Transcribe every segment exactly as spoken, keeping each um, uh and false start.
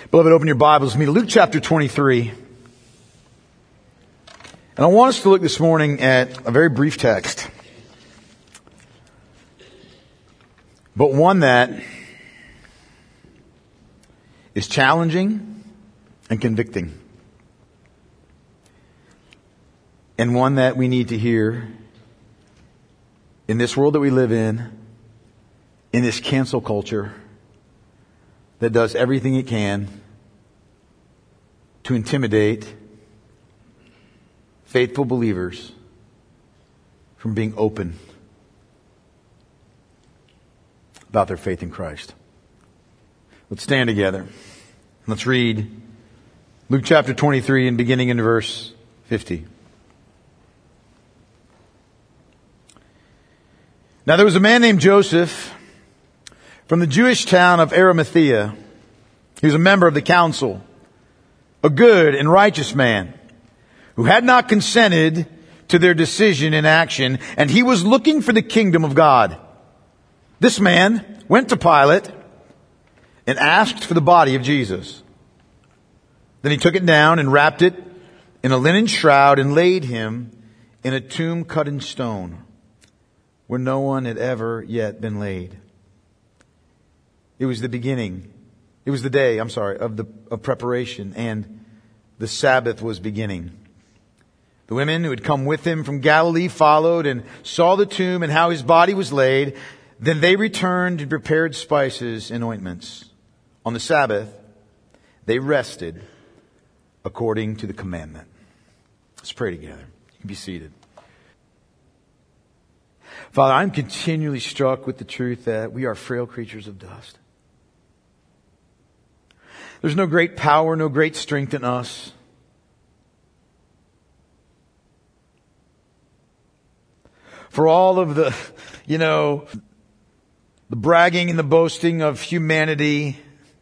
Beloved, open your Bibles with me to Luke chapter twenty-three. And I want us to look this morning at a very brief text, but one that is challenging and convicting. And one that we need to hear in this world that we live in, in this cancel culture that does everything it can to intimidate faithful believers from being open about their faith in Christ. Let's stand together. Let's read Luke chapter twenty-three and beginning in verse fifty. Now there was a man named Joseph from the Jewish town of Arimathea. He was a member of the council, a good and righteous man who had not consented to their decision in action, and he was looking for the kingdom of God. This man went to Pilate and asked for the body of Jesus. Then he took it down and wrapped it in a linen shroud and laid him in a tomb cut in stone where no one had ever yet been laid. It was the beginning. It was the day, I'm sorry, of the of preparation, and the Sabbath was beginning. The women who had come with him from Galilee followed and saw the tomb and how his body was laid. Then they returned and prepared spices and ointments. On the Sabbath, they rested according to the commandment. Let's pray together. You can be seated. Father, I'm continually struck with the truth that we are frail creatures of dust. There's no great power, no great strength in us. For all of the, you know, the bragging and the boasting of humanity,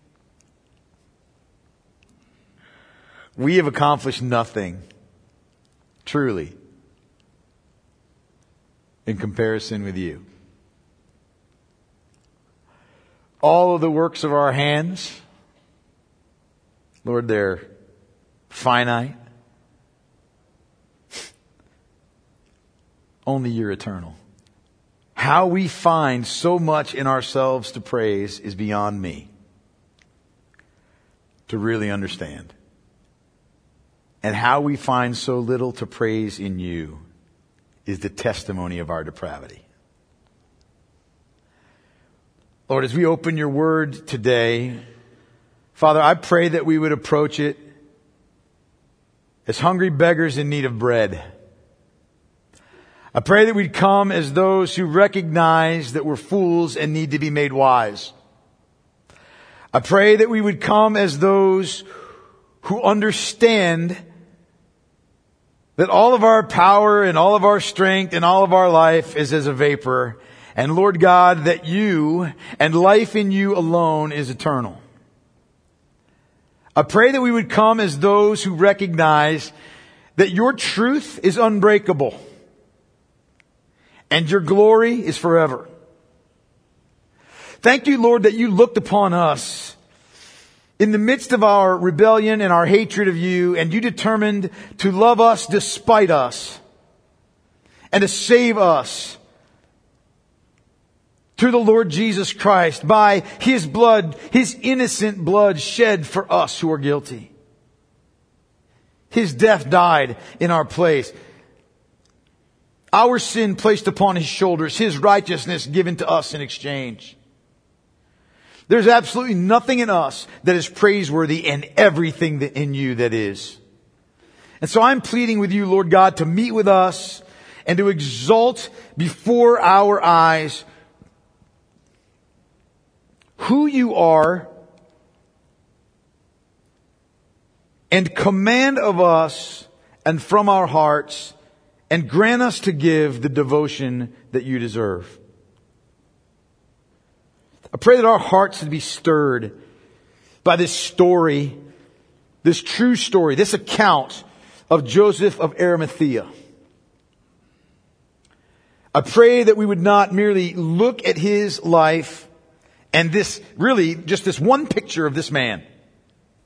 we have accomplished nothing, truly, in comparison with you. All of the works of our hands, Lord, they're finite. Only you're eternal. How we find so much in ourselves to praise is beyond me to really understand. And how we find so little to praise in you is the testimony of our depravity. Lord, as we open your word today, Father, I pray that we would approach it as hungry beggars in need of bread. I pray that we'd come as those who recognize that we're fools and need to be made wise. I pray that we would come as those who understand that all of our power and all of our strength and all of our life is as a vapor. And Lord God, that you and life in you alone is eternal. I pray that we would come as those who recognize that your truth is unbreakable and your glory is forever. Thank you, Lord, that you looked upon us in the midst of our rebellion and our hatred of you, and you determined to love us despite us and to save us through the Lord Jesus Christ by his blood, his innocent blood shed for us who are guilty. His death died in our place. Our sin placed upon his shoulders, his righteousness given to us in exchange. There's absolutely nothing in us that is praiseworthy, and everything that in you that is. And so I'm pleading with you, Lord God, to meet with us and to exalt before our eyes who you are and command of us and from our hearts, and grant us to give the devotion that you deserve. I pray that our hearts would be stirred by this story, this true story, this account of Joseph of Arimathea. I pray that we would not merely look at his life and this, really, just this one picture of this man,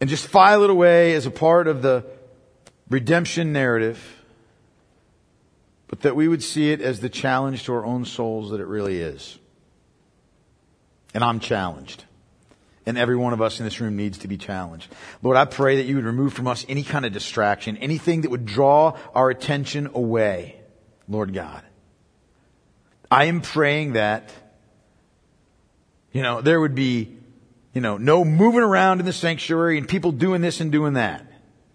and just file it away as a part of the redemption narrative, but that we would see it as the challenge to our own souls that it really is. And I'm challenged. And every one of us in this room needs to be challenged. Lord, I pray that you would remove from us any kind of distraction, anything that would draw our attention away, Lord God. I am praying that, you know, there would be, you know, no moving around in the sanctuary and people doing this and doing that.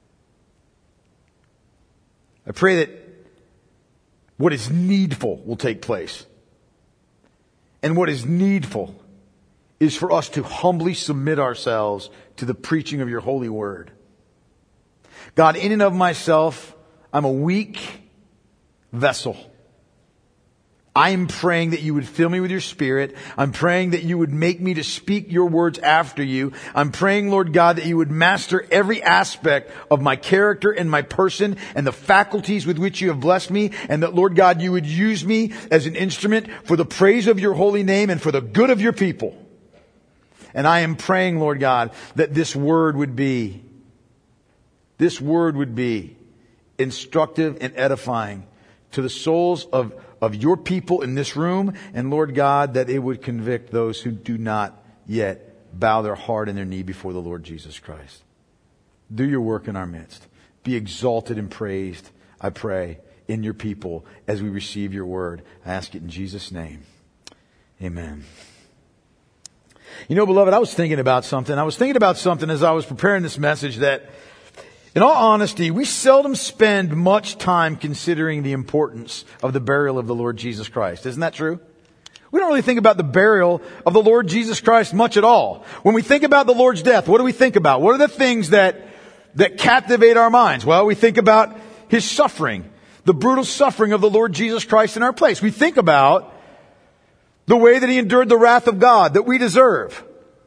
I pray that what is needful will take place. And what is needful is for us to humbly submit ourselves to the preaching of your holy word. God, in and of myself, I'm a weak vessel. I am praying that you would fill me with your Spirit. I'm praying that you would make me to speak your words after you. I'm praying, Lord God, that you would master every aspect of my character and my person and the faculties with which you have blessed me. And that, Lord God, you would use me as an instrument for the praise of your holy name and for the good of your people. And I am praying, Lord God, that this word would be, this word would be instructive and edifying to the souls of, of your people in this room. And Lord God, that it would convict those who do not yet bow their heart and their knee before the Lord Jesus Christ. Do your work in our midst. Be exalted and praised, I pray, in your people as we receive your word. I ask it in Jesus' name. Amen. You know, beloved, I was thinking about something. I was thinking about something as I was preparing this message that, in all honesty, we seldom spend much time considering the importance of the burial of the Lord Jesus Christ. Isn't that true? We don't really think about the burial of the Lord Jesus Christ much at all. When we think about the Lord's death, what do we think about? What are the things that, that captivate our minds? Well, we think about his suffering, the brutal suffering of the Lord Jesus Christ in our place. We think about the way that he endured the wrath of God that we deserve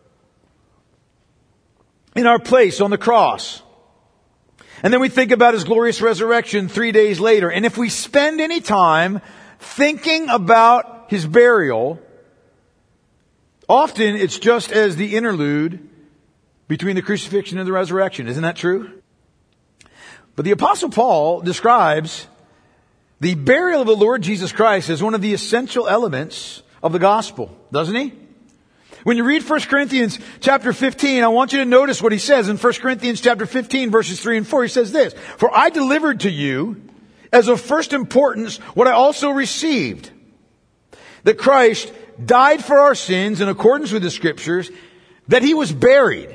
in our place on the cross. And then we think about his glorious resurrection three days later. And if we spend any time thinking about his burial, often it's just as the interlude between the crucifixion and the resurrection. Isn't that true? But the Apostle Paul describes the burial of the Lord Jesus Christ as one of the essential elements of the gospel, doesn't he? When you read First Corinthians chapter fifteen, I want you to notice what he says in First Corinthians chapter fifteen, verses three and four. He says this, "For I delivered to you as of first importance what I also received, that Christ died for our sins in accordance with the Scriptures, that he was buried,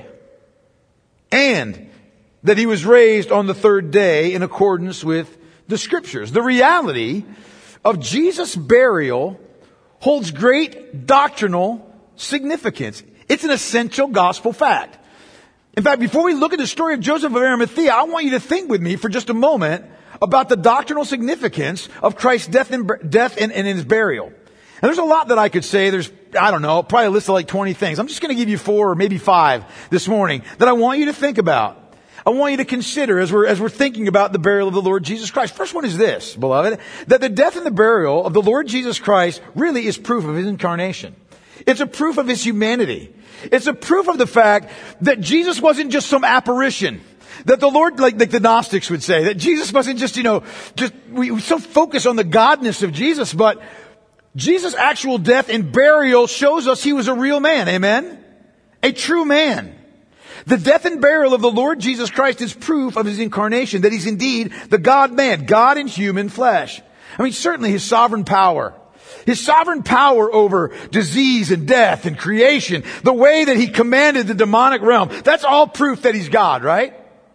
and that he was raised on the third day in accordance with the Scriptures." The reality of Jesus' burial holds great doctrinal significance. It's an essential gospel fact. In fact, before we look at the story of Joseph of Arimathea, I want you to think with me for just a moment about the doctrinal significance of Christ's death and, death and, and his burial. And there's a lot that I could say. There's, I don't know, probably a list of like twenty things. I'm just going to give you four or maybe five this morning that I want you to think about. I want you to consider as we're, as we're thinking about the burial of the Lord Jesus Christ. First one is this, beloved, that the death and the burial of the Lord Jesus Christ really is proof of his incarnation. It's a proof of his humanity. It's a proof of the fact that Jesus wasn't just some apparition. That the Lord, like, like the Gnostics would say, that Jesus wasn't just, you know, just, we, we so focus on the godness of Jesus, but Jesus' actual death and burial shows us he was a real man. Amen? A true man. The death and burial of the Lord Jesus Christ is proof of his incarnation, that he's indeed the God-man, God in human flesh. I mean, certainly his sovereign power, his sovereign power over disease and death and creation, the way that he commanded the demonic realm, that's all proof that he's God, right?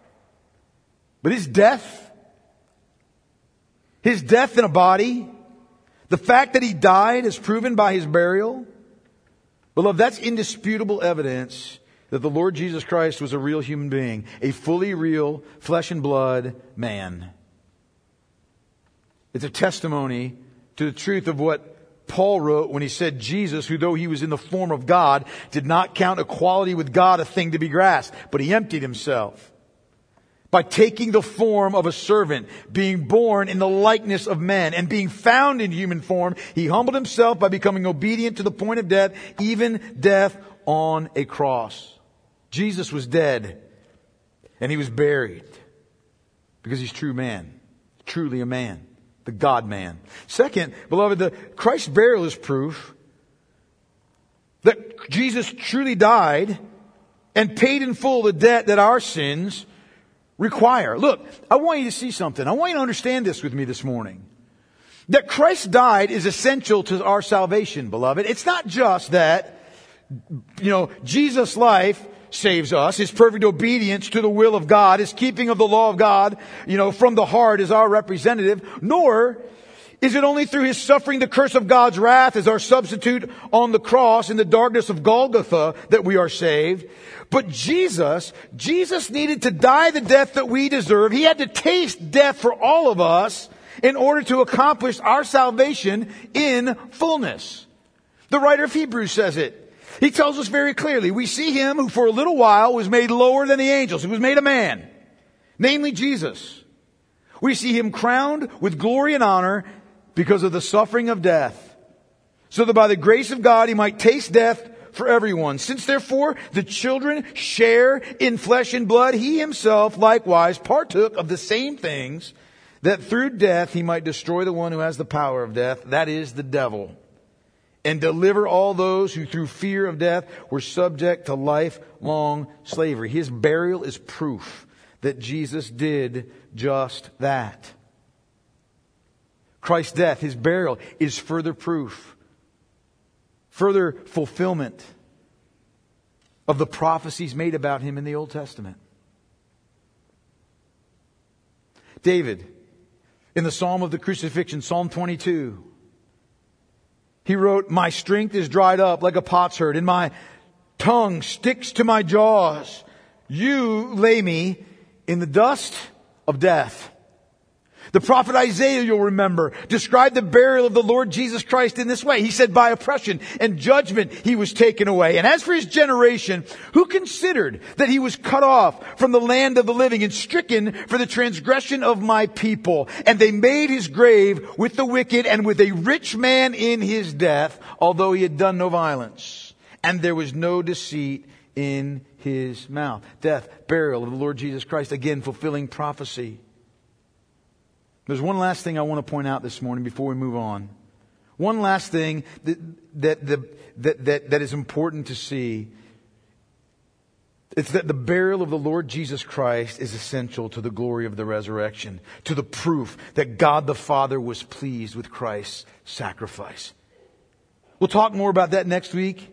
But his death, his death in a body, the fact that he died is proven by his burial. Beloved, that's indisputable evidence that the Lord Jesus Christ was a real human being, a fully real flesh and blood man. It's a testimony to the truth of what Paul wrote when he said Jesus, who though he was in the form of God, did not count equality with God a thing to be grasped, but he emptied himself by taking the form of a servant, being born in the likeness of men, and being found in human form. He humbled himself by becoming obedient to the point of death, even death on a cross. Jesus was dead And he was buried because he's true man, truly a man, the God-man. Second, beloved, the Christ's burial is proof that Jesus truly died and paid in full the debt that our sins require. Look, I want you to see something. I want you to understand this with me this morning. That Christ died is essential to our salvation, beloved. It's not just that, you know, Jesus' life saves us. His perfect obedience to the will of God, His keeping of the law of God, you know, from the heart is our representative. Nor is it only through His suffering the curse of God's wrath as our substitute on the cross in the darkness of Golgotha that we are saved. But Jesus, Jesus needed to die the death that we deserve. He had to taste death for all of us in order to accomplish our salvation in fullness. The writer of Hebrews says it. He tells us very clearly, we see Him who for a little while was made lower than the angels. He was made a man, namely Jesus. We see Him crowned with glory and honor because of the suffering of death, so that by the grace of God He might taste death for everyone. Since therefore the children share in flesh and blood, He Himself likewise partook of the same things, that through death He might destroy the one who has the power of death, that is, the devil, and deliver all those who through fear of death were subject to lifelong slavery. His burial is proof that Jesus did just that. Christ's death, His burial, is further proof, further fulfillment of the prophecies made about Him in the Old Testament. David, in the Psalm of the Crucifixion, Psalm twenty-two, he wrote, my strength is dried up like a potsherd, and my tongue sticks to my jaws. You lay me in the dust of death. The prophet Isaiah, you'll remember, described the burial of the Lord Jesus Christ in this way. He said, by oppression and judgment He was taken away. And as for His generation, who considered that He was cut off from the land of the living and stricken for the transgression of my people? And they made His grave with the wicked and with a rich man in his death, although he had done no violence. And there was no deceit in His mouth. Death, burial of the Lord Jesus Christ, again fulfilling prophecy. There's one last thing I want to point out this morning before we move on. One last thing that that that that, that is important to see. It's that the burial of the Lord Jesus Christ is essential to the glory of the resurrection, to the proof that God the Father was pleased with Christ's sacrifice. We'll talk more about that next week.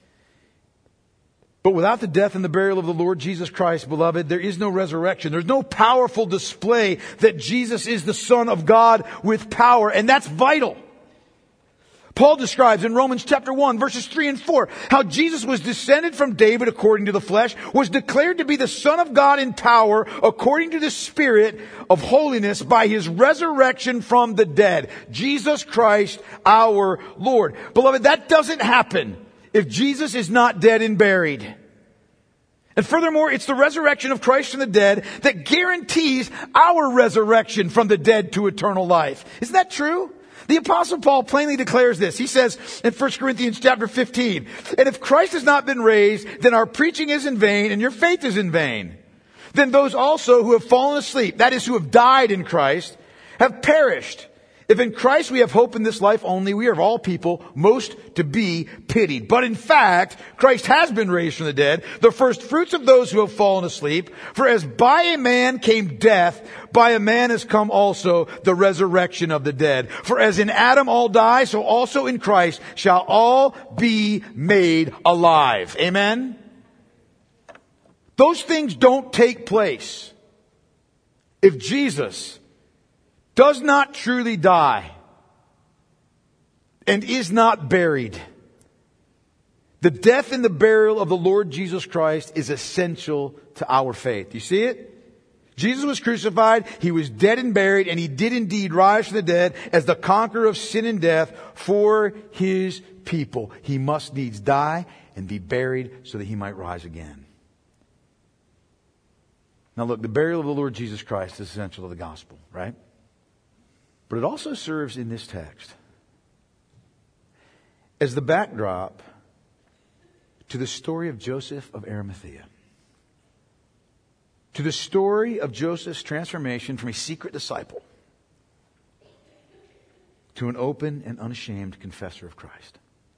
But without the death and the burial of the Lord Jesus Christ, beloved, there is no resurrection. There's no powerful display that Jesus is the Son of God with power. And that's vital. Paul describes in Romans chapter one, verses three and four, how Jesus was descended from David according to the flesh, was declared to be the Son of God in power according to the Spirit of holiness by His resurrection from the dead. Jesus Christ, our Lord. Beloved, that doesn't happen if Jesus is not dead and buried. And furthermore, it's the resurrection of Christ from the dead that guarantees our resurrection from the dead to eternal life. Isn't that true? The Apostle Paul plainly declares this. He says in First Corinthians chapter fifteen, and if Christ has not been raised, then our preaching is in vain and your faith is in vain. Then those also who have fallen asleep, that is, who have died in Christ, have perished. If in Christ we have hope in this life only, we are of all people most to be pitied. But in fact, Christ has been raised from the dead, the first fruits of those who have fallen asleep. For as by a man came death, by a man has come also the resurrection of the dead. For as in Adam all die, so also in Christ shall all be made alive. Amen? Those things don't take place if Jesus does not truly die and is not buried. The death and the burial of the Lord Jesus Christ is essential to our faith. You see it? Jesus was crucified, He was dead and buried, and He did indeed rise from the dead as the conqueror of sin and death for His people. He must needs die and be buried so that He might rise again. Now look, the burial of the Lord Jesus Christ is essential to the gospel, right? But it also serves in this text as the backdrop to the story of Joseph of Arimathea. to the story of Joseph's transformation from a secret disciple to an open and unashamed confessor of Christ.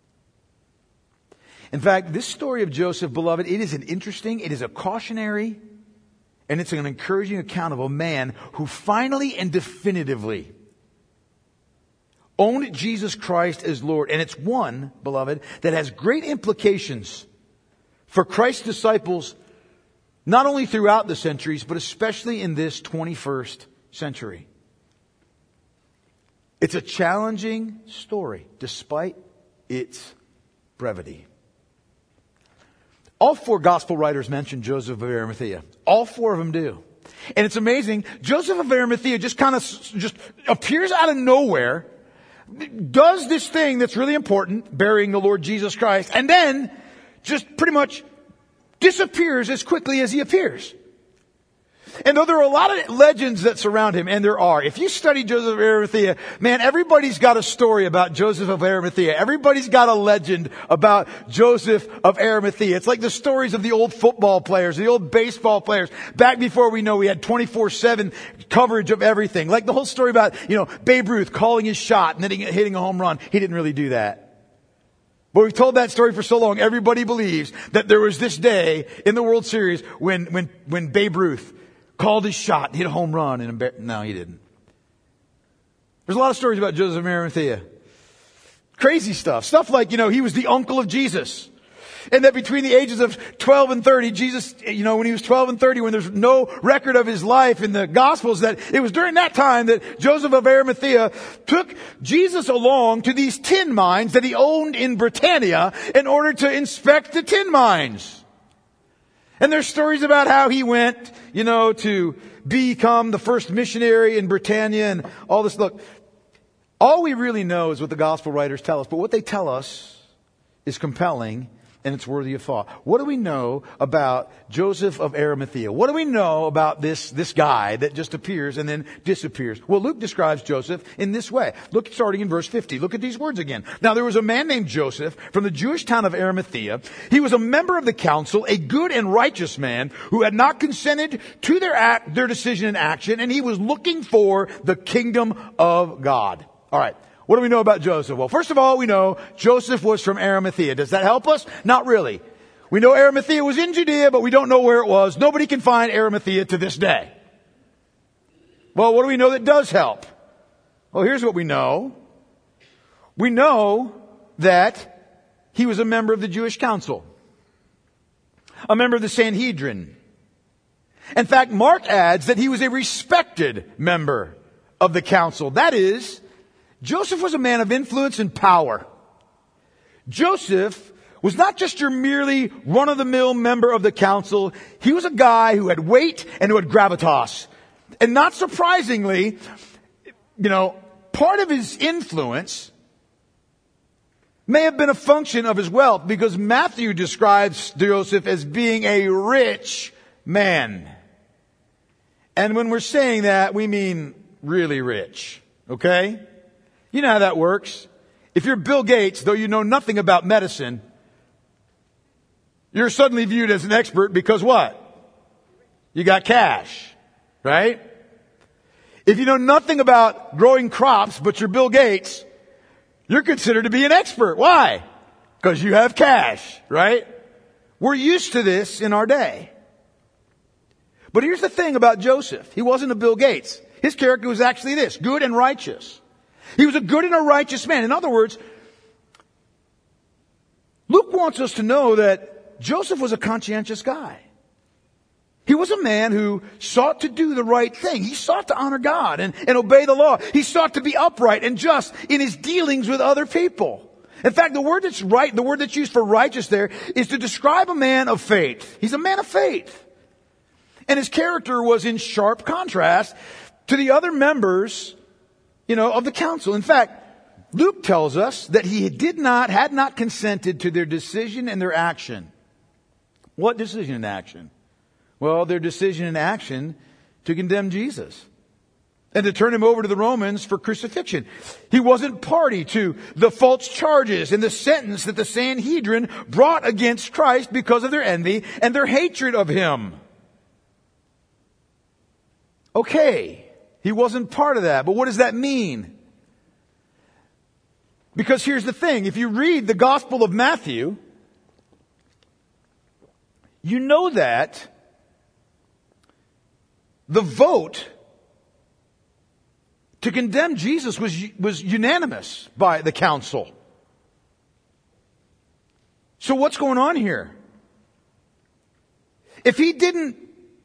In fact, this story of Joseph, beloved, it is an interesting, it is a cautionary, and it's an encouraging account of a man who finally and definitively owned Jesus Christ as Lord. And it's one, beloved, that has great implications for Christ's disciples, not only throughout the centuries, but especially in this twenty-first century. It's a challenging story, despite its brevity. All four gospel writers mention Joseph of Arimathea. All four of them do. And it's amazing. Joseph of Arimathea just kind of just appears out of nowhere, does this thing that's really important, burying the Lord Jesus Christ, and then just pretty much disappears as quickly as he appears. And though there are a lot of legends that surround him, and there are, if you study Joseph of Arimathea, man, everybody's got a story about Joseph of Arimathea. Everybody's got a legend about Joseph of Arimathea. It's like the stories of the old football players, the old baseball players, back before we know we had twenty-four seven coverage of everything. Like the whole story about, you know, Babe Ruth calling his shot and hitting, hitting a home run. He didn't really do that. But we've told that story for so long, everybody believes that there was this day in the World Series when, when, when Babe Ruth called his shot, hit a home run, and embar- no, he didn't. There's a lot of stories about Joseph of Arimathea. Crazy stuff. Stuff like, you know, he was the uncle of Jesus. And that between the ages of twelve and thirty, Jesus, you know, when he was twelve and thirty, when there's no record of his life in the Gospels, that it was during that time that Joseph of Arimathea took Jesus along to these tin mines that he owned in Britannia in order to inspect the tin mines. And there's stories about how he went, you know, to become the first missionary in Britannia and all this. Look, all we really know is what the gospel writers tell us, but what they tell us is compelling and it's worthy of thought. What do we know about Joseph of Arimathea? What do we know about this, this guy that just appears and then disappears? Well, Luke describes Joseph in this way. Look, starting in verse fifty. Look at these words again. Now, there was a man named Joseph from the Jewish town of Arimathea. He was a member of the council, a good and righteous man who had not consented to their act, their decision and action, and he was looking for the kingdom of God. All right. What do we know about Joseph? Well, first of all, we know Joseph was from Arimathea. Does that help us? Not really. We know Arimathea was in Judea, but we don't know where it was. Nobody can find Arimathea to this day. Well, what do we know that does help? Well, here's what we know. We know that he was a member of the Jewish council, a member of the Sanhedrin. In fact, Mark adds that he was a respected member of the council. That is, Joseph was a man of influence and power. Joseph was not just your merely run-of-the-mill member of the council. He was a guy who had weight and who had gravitas. And not surprisingly, you know, part of his influence may have been a function of his wealth, because Matthew describes Joseph as being a rich man. And when we're saying that, we mean really rich. Okay? You know how that works. If you're Bill Gates, though you know nothing about medicine, you're suddenly viewed as an expert because what? You got cash, right? If you know nothing about growing crops, but you're Bill Gates, you're considered to be an expert. Why? Because you have cash, right? We're used to this in our day. But here's the thing about Joseph. He wasn't a Bill Gates. His character was actually this: good and righteous. He was a good and a righteous man. In other words, Luke wants us to know that Joseph was a conscientious guy. He was a man who sought to do the right thing. He sought to honor God and, and obey the law. He sought to be upright and just in his dealings with other people. In fact, the word that's right, the word that's used for righteous there is to describe a man of faith. He's a man of faith. And his character was in sharp contrast to the other members, you know, of the council. In fact, Luke tells us that he did not, had not consented to their decision and their action. What decision and action? Well, their decision and action to condemn Jesus and to turn him over to the Romans for crucifixion. He wasn't party to the false charges and the sentence that the Sanhedrin brought against Christ because of their envy and their hatred of him. Okay, he wasn't part of that, but what does that mean? Because here's the thing, if you read the Gospel of Matthew, you know that the vote to condemn Jesus was, was unanimous by the council. So what's going on here? If he didn't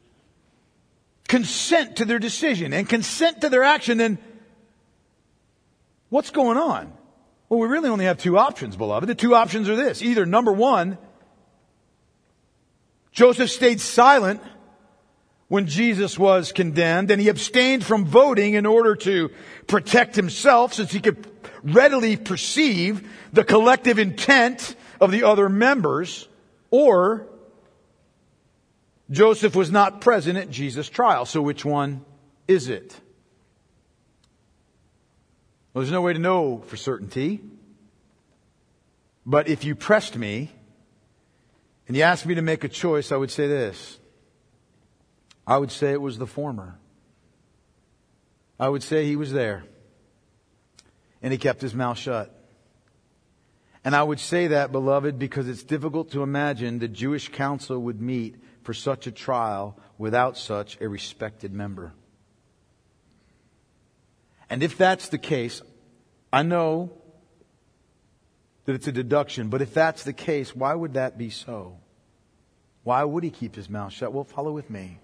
consent to their decision and consent to their action, then what's going on? Well, we really only have two options, beloved. The two options are this. Either, number one, Joseph stayed silent when Jesus was condemned, and he abstained from voting in order to protect himself, since he could readily perceive the collective intent of the other members. Or Joseph was not present at Jesus' trial. So which one is it? Well, there's no way to know for certainty. But if you pressed me and you asked me to make a choice, I would say this. I would say it was the former. I would say he was there and he kept his mouth shut. And I would say that, beloved, because it's difficult to imagine the Jewish council would meet for such a trial without such a respected member. And if that's the case, I know that it's a deduction, but if that's the case, why would that be so? Why would he keep his mouth shut? Well, follow with me.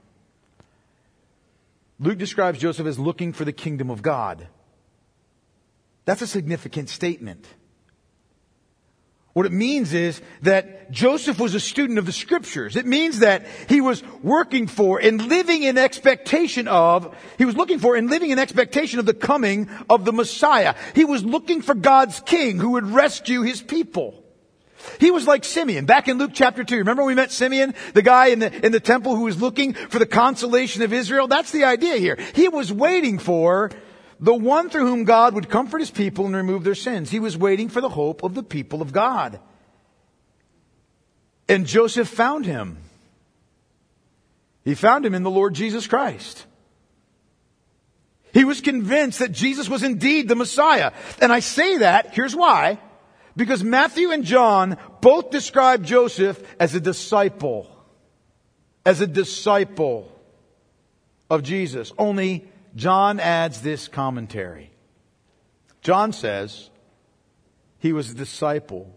Luke describes Joseph as looking for the kingdom of God. That's a significant statement. What it means is that Joseph was a student of the Scriptures. It means that he was working for and living in expectation of, he was looking for and living in expectation of the coming of the Messiah. He was looking for God's King who would rescue his people. He was like Simeon. Back in Luke chapter two, remember we met Simeon, the guy in the, in the temple who was looking for the consolation of Israel? That's the idea here. He was waiting for the one through whom God would comfort his people and remove their sins. He was waiting for the hope of the people of God. And Joseph found him. He found him in the Lord Jesus Christ. He was convinced that Jesus was indeed the Messiah. And I say that, here's why. Because Matthew and John both describe Joseph as a disciple. As a disciple of Jesus. Only John adds this commentary. John says he was a disciple,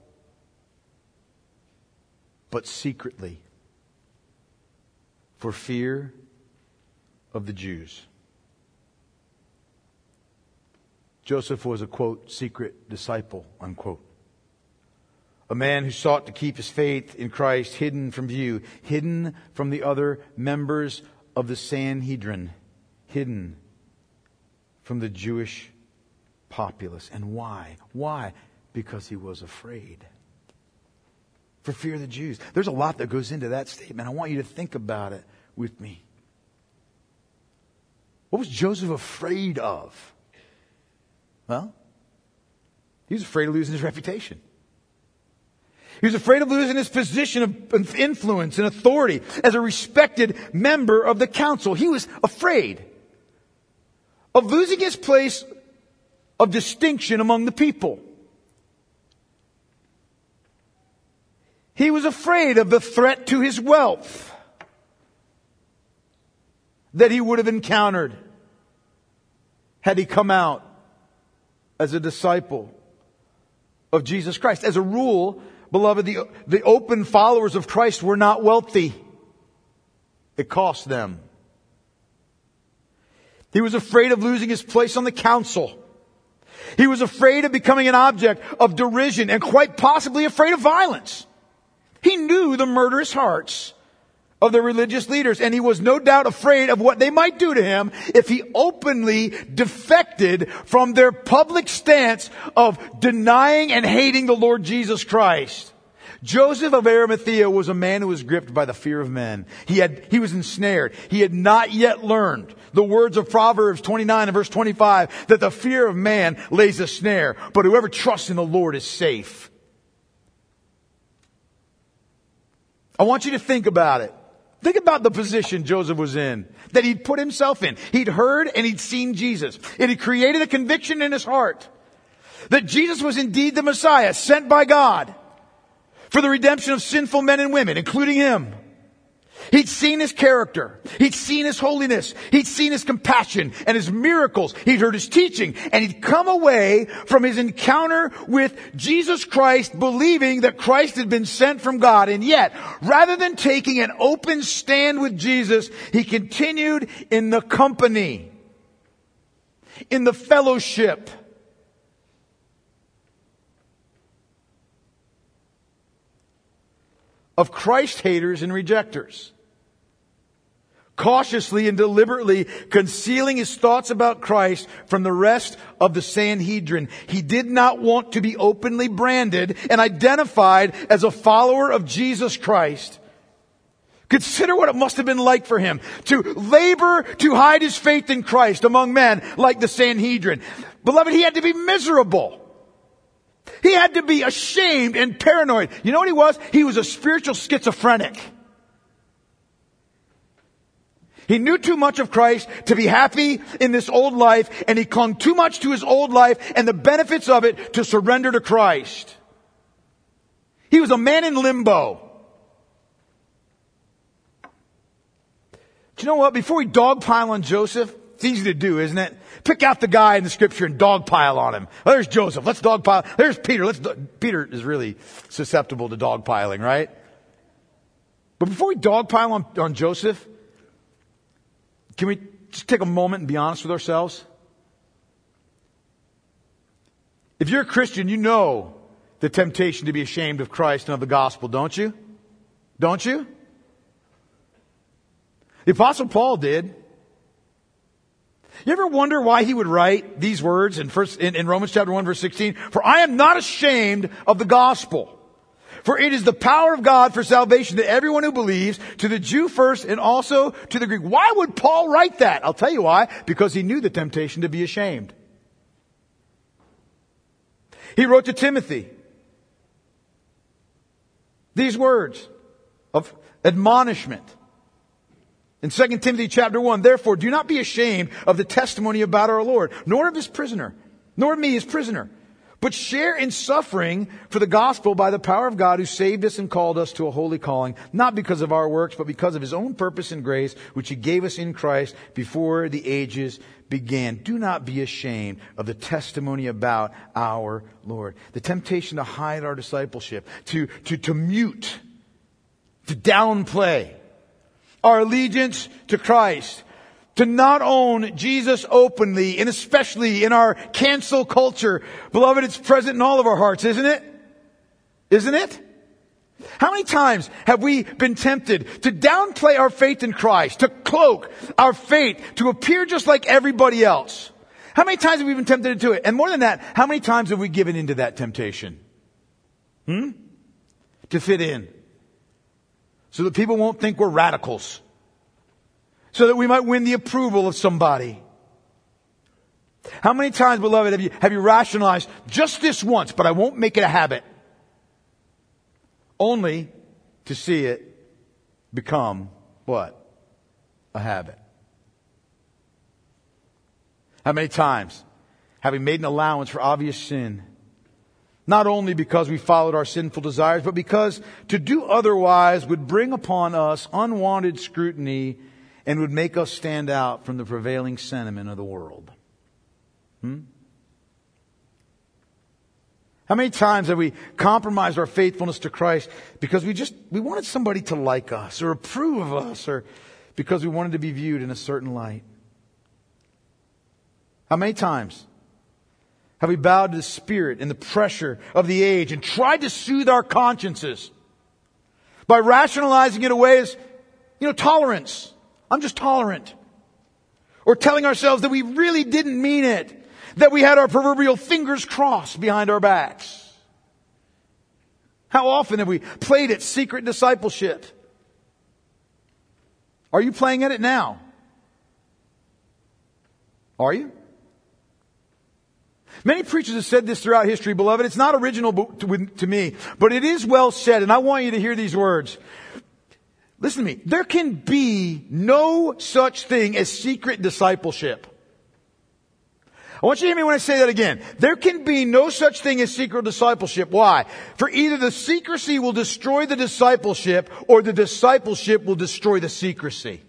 but secretly, for fear of the Jews. Joseph was a, quote, secret disciple, unquote. A man who sought to keep his faith in Christ hidden from view, hidden from the other members of the Sanhedrin, hidden from the Jewish populace. And why? Why? Because he was afraid. For fear of the Jews. There's a lot that goes into that statement. I want you to think about it with me. What was Joseph afraid of? Well, he was afraid of losing his reputation. He was afraid of losing his position of influence and authority as a respected member of the council. He was afraid of losing his place of distinction among the people. He was afraid of the threat to his wealth that he would have encountered had he come out as a disciple of Jesus Christ. As a rule, beloved, the, the open followers of Christ were not wealthy. It cost them. He was afraid of losing his place on the council. He was afraid of becoming an object of derision and quite possibly afraid of violence. He knew the murderous hearts of the religious leaders, and he was no doubt afraid of what they might do to him if he openly defected from their public stance of denying and hating the Lord Jesus Christ. Joseph of Arimathea was a man who was gripped by the fear of men. He had, he was ensnared. He had not yet learned the words of Proverbs twenty-nine and verse twenty-five, that the fear of man lays a snare, but whoever trusts in the Lord is safe. I want you to think about it. Think about the position Joseph was in, that he'd put himself in. He'd heard and he'd seen Jesus. And he created a conviction in his heart that Jesus was indeed the Messiah, sent by God for the redemption of sinful men and women, including him. He'd seen his character. He'd seen his holiness. He'd seen his compassion and his miracles. He'd heard his teaching. And he'd come away from his encounter with Jesus Christ believing that Christ had been sent from God. And yet, rather than taking an open stand with Jesus, he continued in the company, in the fellowship of Christ haters and rejectors, cautiously and deliberately concealing his thoughts about Christ from the rest of the Sanhedrin. He did not want to be openly branded and identified as a follower of Jesus Christ. Consider what it must have been like for him to labor to hide his faith in Christ among men like the Sanhedrin. Beloved, he had to be miserable. He had to be ashamed and paranoid. You know what he was? He was a spiritual schizophrenic. He knew too much of Christ to be happy in this old life, and he clung too much to his old life and the benefits of it to surrender to Christ. He was a man in limbo. Do you know what? Before we dogpile on Joseph, it's easy to do, isn't it? Pick out the guy in the scripture and dogpile on him. Oh, there's Joseph. Let's dogpile. There's Peter. Let's. Do- Peter is really susceptible to dogpiling, right? But before we dogpile on, on Joseph, can we just take a moment and be honest with ourselves? If you're a Christian, you know the temptation to be ashamed of Christ and of the gospel, don't you? Don't you? The Apostle Paul did. You ever wonder why he would write these words in, first, in, in Romans chapter one verse sixteen? For I am not ashamed of the gospel. For it is the power of God for salvation to everyone who believes, to the Jew first and also to the Greek. Why would Paul write that? I'll tell you why. Because he knew the temptation to be ashamed. He wrote to Timothy these words of admonishment. In Second Timothy chapter one, therefore, do not be ashamed of the testimony about our Lord, nor of his prisoner, nor of me, his prisoner, but share in suffering for the gospel by the power of God who saved us and called us to a holy calling, not because of our works, but because of his own purpose and grace, which he gave us in Christ before the ages began. Do not be ashamed of the testimony about our Lord. The temptation to hide our discipleship, to, to, to mute, to downplay our allegiance to Christ, to not own Jesus openly, and especially in our cancel culture. Beloved, it's present in all of our hearts, isn't it? Isn't it? How many times have we been tempted to downplay our faith in Christ, to cloak our faith, to appear just like everybody else? How many times have we been tempted to do it? And more than that, how many times have we given into that temptation? Hmm? To fit in. So that people won't think we're radicals. So that we might win the approval of somebody. How many times, beloved, have you, have you rationalized just this once, but I won't make it a habit? Only to see it become what? A habit. How many times have we made an allowance for obvious sin? Not only because we followed our sinful desires, but because to do otherwise would bring upon us unwanted scrutiny and would make us stand out from the prevailing sentiment of the world. Hmm? How many times have we compromised our faithfulness to Christ because we just, we wanted somebody to like us or approve of us, or because we wanted to be viewed in a certain light? How many times have we bowed to the spirit and the pressure of the age and tried to soothe our consciences by rationalizing it away as, you know, tolerance? I'm just tolerant. Or telling ourselves that we really didn't mean it, that we had our proverbial fingers crossed behind our backs. How often have we played at secret discipleship? Are you playing at it now? Are you? Many preachers have said this throughout history, beloved. It's not original to me, but it is well said, and I want you to hear these words. Listen to me. There can be no such thing as secret discipleship. I want you to hear me when I say that again. There can be no such thing as secret discipleship. Why? For either the secrecy will destroy the discipleship, or the discipleship will destroy the secrecy.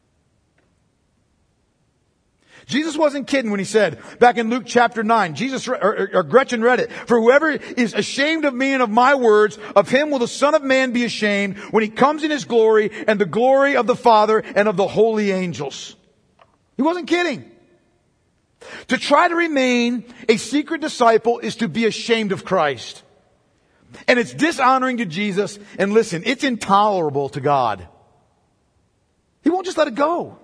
Jesus wasn't kidding when he said, back in Luke chapter nine, Jesus, or, or, or Gretchen read it, for whoever is ashamed of me and of my words, of him will the Son of Man be ashamed when he comes in his glory and the glory of the Father and of the holy angels. He wasn't kidding. To try to remain a secret disciple is to be ashamed of Christ. And it's dishonoring to Jesus. And listen, it's intolerable to God. He won't just let it go.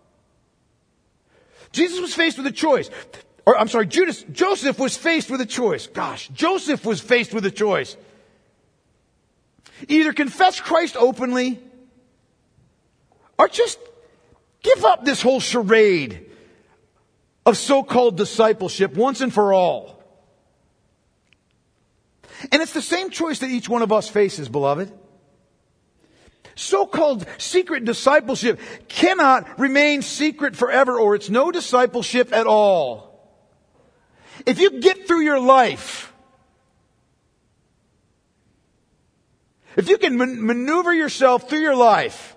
Jesus was faced with a choice. Or, I'm sorry, Judas, Joseph was faced with a choice. Gosh, Joseph was faced with a choice. Either confess Christ openly, or just give up this whole charade of so-called discipleship once and for all. And it's the same choice that each one of us faces, beloved. So-called secret discipleship cannot remain secret forever, or it's no discipleship at all. If you get through your life, if you can man- maneuver yourself through your life,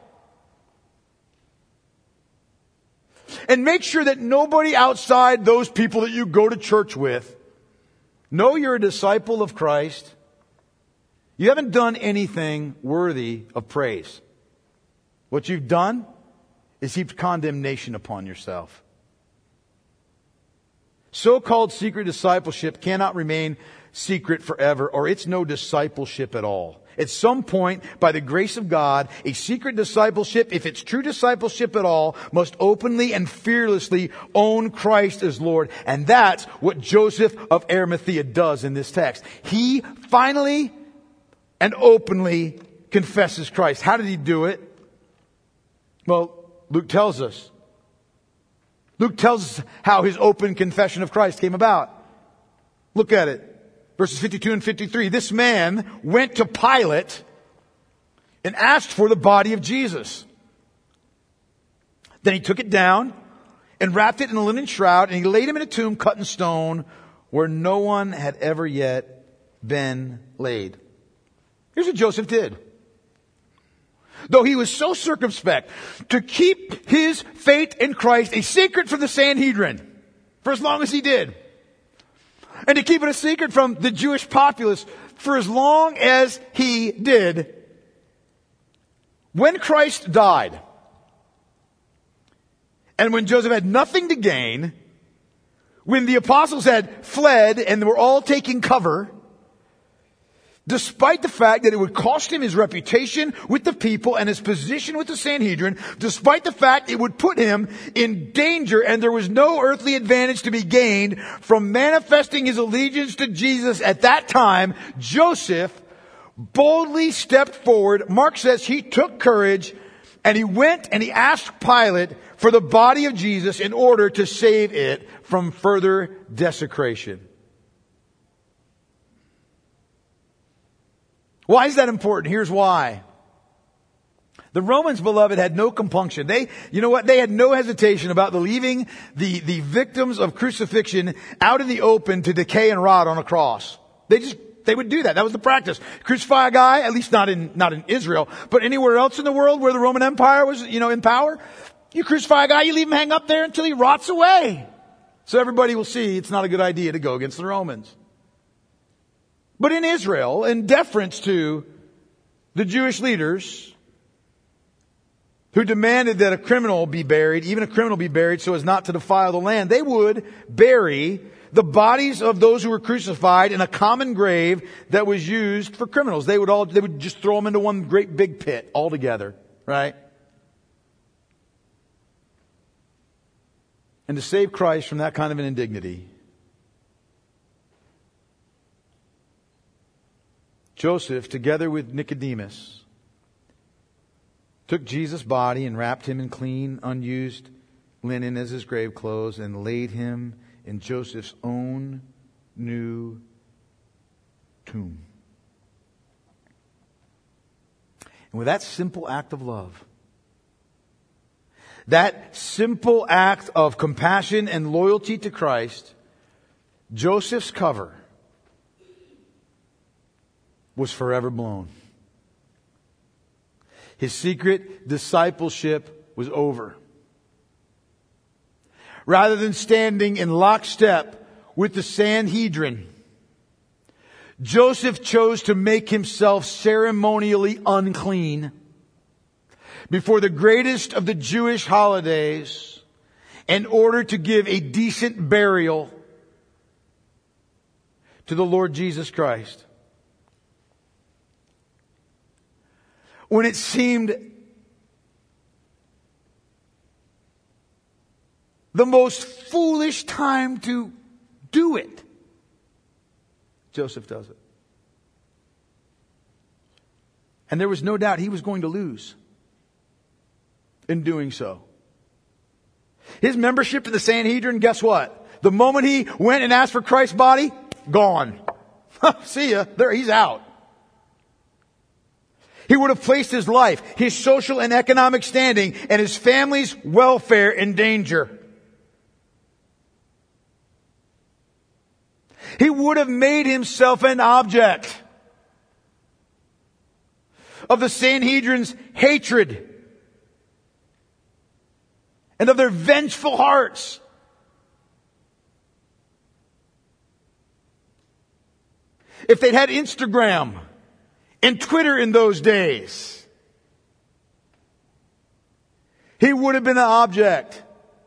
and make sure that nobody outside those people that you go to church with know you're a disciple of Christ, you haven't done anything worthy of praise. What you've done is heaped condemnation upon yourself. So-called secret discipleship cannot remain secret forever, or it's no discipleship at all. At some point, by the grace of God, a secret discipleship, if it's true discipleship at all, must openly and fearlessly own Christ as Lord. And that's what Joseph of Arimathea does in this text. He finally and openly confesses Christ. How did he do it? Well, Luke tells us. Luke tells us how his open confession of Christ came about. Look at it. Verses fifty-two and fifty-three. This man went to Pilate and asked for the body of Jesus. Then he took it down and wrapped it in a linen shroud, and he laid him in a tomb cut in stone where no one had ever yet been laid. Here's what Joseph did. Though he was so circumspect to keep his faith in Christ a secret from the Sanhedrin for as long as he did, and to keep it a secret from the Jewish populace for as long as he did, when Christ died, and when Joseph had nothing to gain, when the apostles had fled and were all taking cover, despite the fact that it would cost him his reputation with the people and his position with the Sanhedrin, despite the fact it would put him in danger and there was no earthly advantage to be gained from manifesting his allegiance to Jesus at that time, Joseph boldly stepped forward. Mark says he took courage and he went and he asked Pilate for the body of Jesus in order to save it from further desecration. Why is that important? Here's why. The Romans, beloved, had no compunction. They, you know what? They had no hesitation about leaving the, the victims of crucifixion out in the open to decay and rot on a cross. They just, they would do that. That was the practice. Crucify a guy, at least not in, not in Israel, but anywhere else in the world where the Roman Empire was, you know, in power. You crucify a guy, you leave him hang up there until he rots away. So everybody will see it's not a good idea to go against the Romans. But in Israel, in deference to the Jewish leaders who demanded that a criminal be buried, even a criminal be buried so as not to defile the land, they would bury the bodies of those who were crucified in a common grave that was used for criminals. They would all, they would just throw them into one great big pit all together, right? And to save Christ from that kind of an indignity, Joseph, together with Nicodemus, took Jesus' body and wrapped him in clean, unused linen as his grave clothes and laid him in Joseph's own new tomb. And with that simple act of love, that simple act of compassion and loyalty to Christ, Joseph's cover was forever blown. His secret discipleship was over. Rather than standing in lockstep with the Sanhedrin, Joseph chose to make himself ceremonially unclean before the greatest of the Jewish holidays in order to give a decent burial to the Lord Jesus Christ. When it seemed the most foolish time to do it, Joseph does it. And there was no doubt he was going to lose in doing so. His membership to the Sanhedrin, guess what? The moment he went and asked for Christ's body, gone. See ya. There, he's out. He would have placed his life, his social and economic standing, and his family's welfare in danger. He would have made himself an object of the Sanhedrin's hatred and of their vengeful hearts. If they'd had Instagram and Twitter in those days, he would have been an object.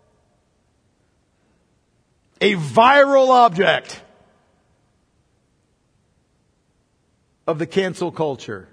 A viral object of the cancel culture.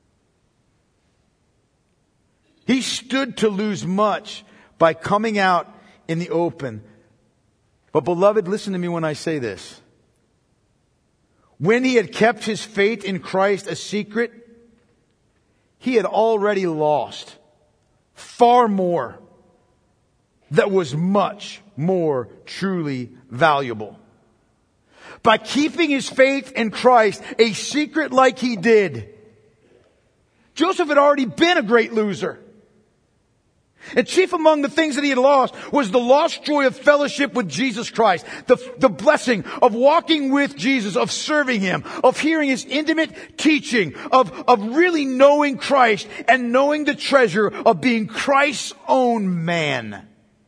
He stood to lose much by coming out in the open. But beloved, listen to me when I say this. When he had kept his faith in Christ a secret, he had already lost far more that was much more truly valuable. By keeping his faith in Christ a secret like he did, Joseph had already been a great loser. And chief among the things that he had lost was the lost joy of fellowship with Jesus Christ. The, the blessing of walking with Jesus, of serving Him, of hearing His intimate teaching, of, of really knowing Christ and knowing the treasure of being Christ's own man.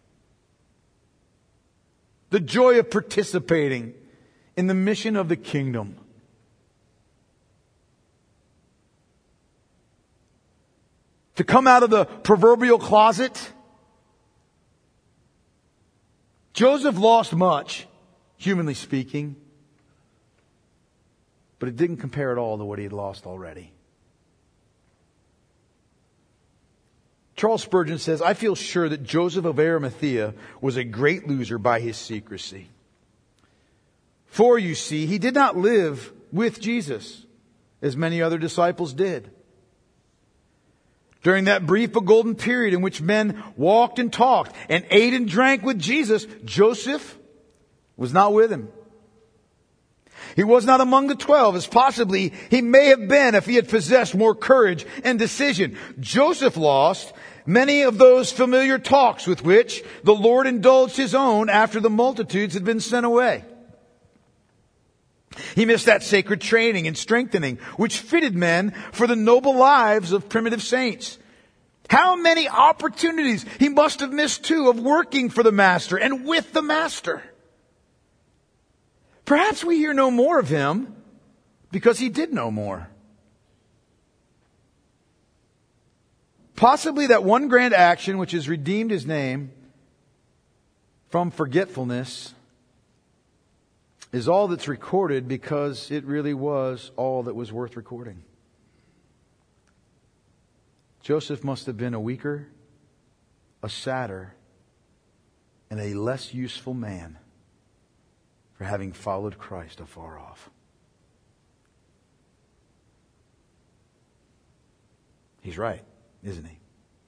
The joy of participating in the mission of the kingdom. To come out of the proverbial closet. Joseph lost much, humanly speaking, but it didn't compare at all to what he had lost already. Charles Spurgeon says, I feel sure that Joseph of Arimathea was a great loser by his secrecy. For, you see, he did not live with Jesus as many other disciples did. During that brief but golden period in which men walked and talked and ate and drank with Jesus, Joseph was not with him. He was not among the twelve, as possibly he may have been if he had possessed more courage and decision. Joseph lost many of those familiar talks with which the Lord indulged His own after the multitudes had been sent away. He missed that sacred training and strengthening which fitted men for the noble lives of primitive saints. How many opportunities he must have missed too of working for the Master and with the Master. Perhaps we hear no more of him because he did know more. Possibly that one grand action which has redeemed his name from forgetfulness is all that's recorded because it really was all that was worth recording. Joseph must have been a weaker, a sadder, and a less useful man for having followed Christ afar off. He's right, isn't he?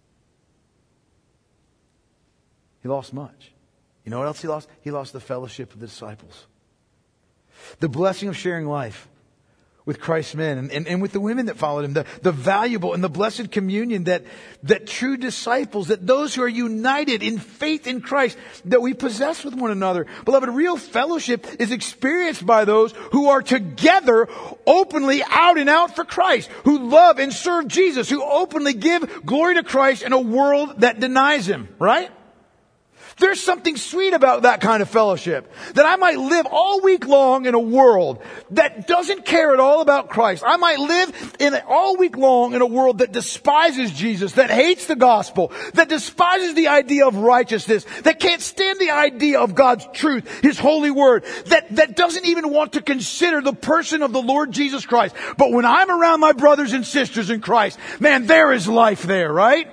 He lost much. You know what else he lost? He lost the fellowship of the disciples. The blessing of sharing life with Christ's men and, and, and with the women that followed him, the, the valuable and the blessed communion that, that true disciples, that those who are united in faith in Christ, that we possess with one another. Beloved, real fellowship is experienced by those who are together openly out and out for Christ, who love and serve Jesus, who openly give glory to Christ in a world that denies him, right? There's something sweet about that kind of fellowship. That I might live all week long in a world that doesn't care at all about Christ. I might live in all week long in a world that despises Jesus, that hates the gospel, that despises the idea of righteousness, that can't stand the idea of God's truth, His holy word, that, that doesn't even want to consider the person of the Lord Jesus Christ. But when I'm around my brothers and sisters in Christ, man, there is life there, right?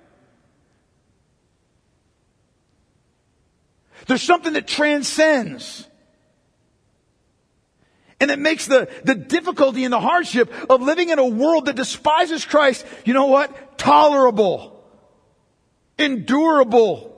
There's something that transcends. And it makes the, the difficulty and the hardship of living in a world that despises Christ, you know what? Tolerable. Endurable.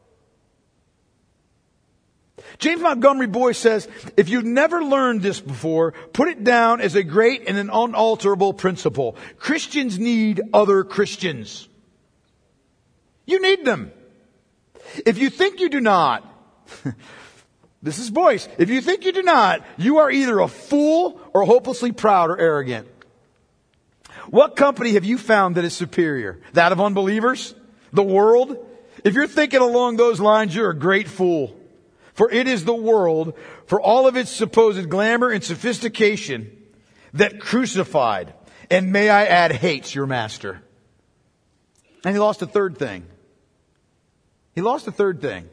James Montgomery Boyce says, if you've never learned this before, put it down as a great and an unalterable principle. Christians need other Christians. You need them. If you think you do not, this is Boyce. If you think you do not, you are either a fool or hopelessly proud or arrogant. What company have you found that is superior? That of unbelievers? The world? If you're thinking along those lines, you're a great fool. For it is the world, for all of its supposed glamour and sophistication, that crucified, and may I add, hates your master. And he lost a third thing. He lost a third thing.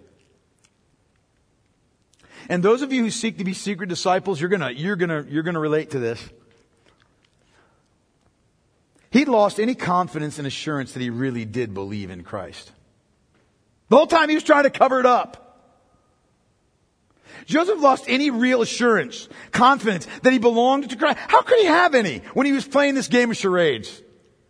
And those of you who seek to be secret disciples, you're gonna, you're gonna, you're gonna relate to this. He'd lost any confidence and assurance that he really did believe in Christ. The whole time he was trying to cover it up. Joseph lost any real assurance, confidence that he belonged to Christ. How could he have any when he was playing this game of charades?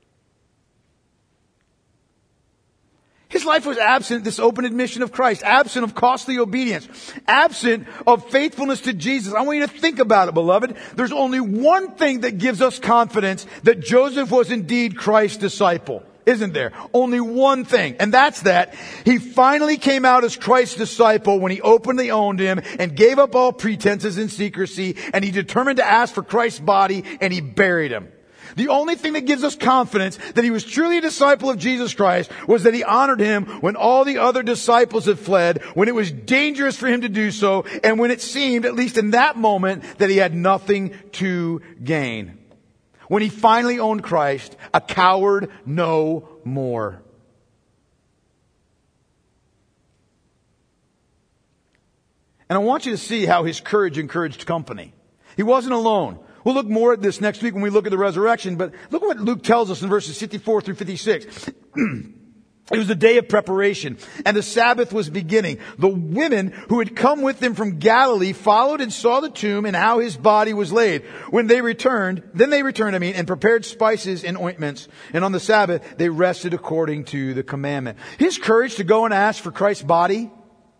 His life was absent this open admission of Christ, absent of costly obedience, absent of faithfulness to Jesus. I want you to think about it, beloved. There's only one thing that gives us confidence that Joseph was indeed Christ's disciple, isn't there? Only one thing, and that's that he finally came out as Christ's disciple when he openly owned him and gave up all pretenses and secrecy, and he determined to ask for Christ's body, and he buried him. The only thing that gives us confidence that he was truly a disciple of Jesus Christ was that he honored him when all the other disciples had fled, when it was dangerous for him to do so, and when it seemed, at least in that moment, that he had nothing to gain. When he finally owned Christ, a coward no more. And I want you to see how his courage encouraged company. He wasn't alone. We'll look more at this next week when we look at the resurrection, but look at what Luke tells us in verses fifty-four through fifty-six. It was the day of preparation, and the Sabbath was beginning. The women who had come with him from Galilee followed and saw the tomb and how his body was laid. When they returned, then they returned, I mean, and prepared spices and ointments. And on the Sabbath, they rested according to the commandment. His courage to go and ask for Christ's body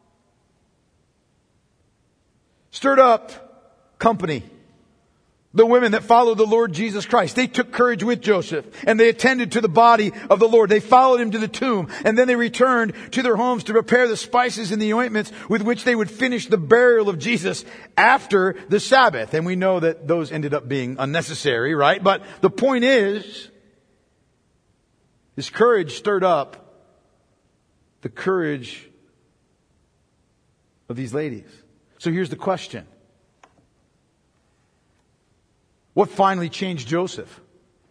stirred up company. The women that followed the Lord Jesus Christ, they took courage with Joseph and they attended to the body of the Lord. They followed him to the tomb and then they returned to their homes to prepare the spices and the ointments with which they would finish the burial of Jesus after the Sabbath. And we know that those ended up being unnecessary, right? But the point is, his courage stirred up the courage of these ladies. So here's the question. What finally changed Joseph?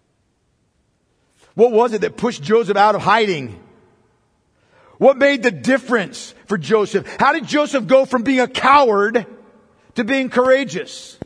What was it that pushed Joseph out of hiding? What made the difference for Joseph? How did Joseph go from being a coward to being courageous?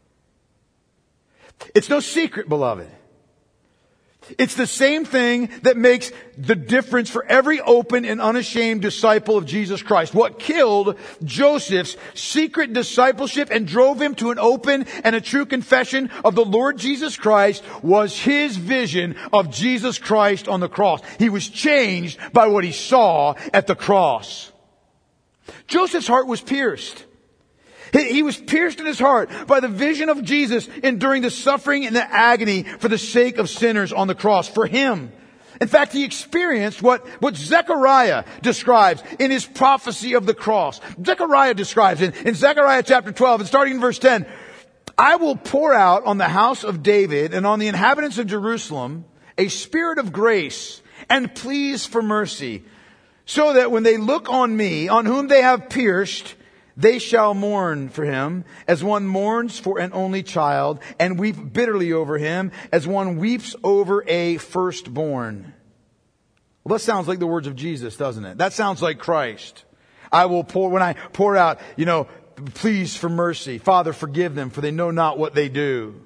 It's no secret, beloved. It's the same thing that makes the difference for every open and unashamed disciple of Jesus Christ. What killed Joseph's secret discipleship and drove him to an open and a true confession of the Lord Jesus Christ was his vision of Jesus Christ on the cross. He was changed by what he saw at the cross. Joseph's heart was pierced. He, he was pierced in his heart by the vision of Jesus enduring the suffering and the agony for the sake of sinners on the cross. For him. In fact, he experienced what, what Zechariah describes in his prophecy of the cross. Zechariah describes in, in Zechariah chapter twelve and starting in verse ten, I will pour out on the house of David and on the inhabitants of Jerusalem a spirit of grace and pleas for mercy, so that when they look on me, on whom they have pierced, they shall mourn for him as one mourns for an only child, and weep bitterly over him as one weeps over a firstborn. Well, that sounds like the words of Jesus, doesn't it? That sounds like Christ. I will pour, when I pour out, you know, pleas for mercy. Father, forgive them, for they know not what they do.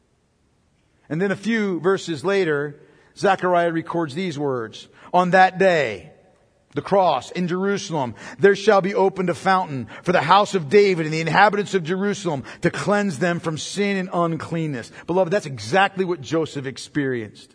And then a few verses later, Zechariah records these words. On that day, the cross in Jerusalem, there shall be opened a fountain for the house of David and the inhabitants of Jerusalem to cleanse them from sin and uncleanness. Beloved, that's exactly what Joseph experienced.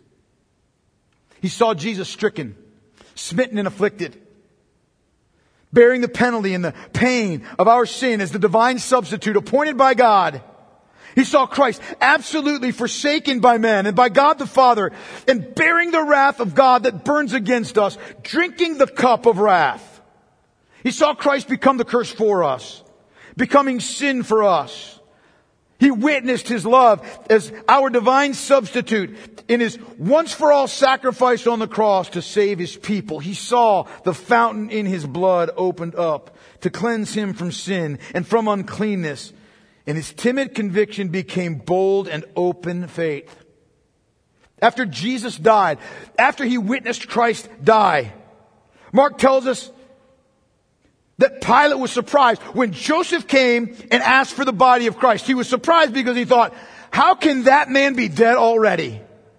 He saw Jesus stricken, smitten and afflicted, bearing the penalty and the pain of our sin as the divine substitute appointed by God. He saw Christ absolutely forsaken by men and by God the Father, and bearing the wrath of God that burns against us, drinking the cup of wrath. He saw Christ become the curse for us, becoming sin for us. He witnessed his love as our divine substitute in his once-for-all sacrifice on the cross to save his people. He saw the fountain in his blood opened up to cleanse him from sin and from uncleanness. And his timid conviction became bold and open faith. After Jesus died, after he witnessed Christ die, Mark tells us that Pilate was surprised when Joseph came and asked for the body of Christ. He was surprised because he thought, how can that man be dead already?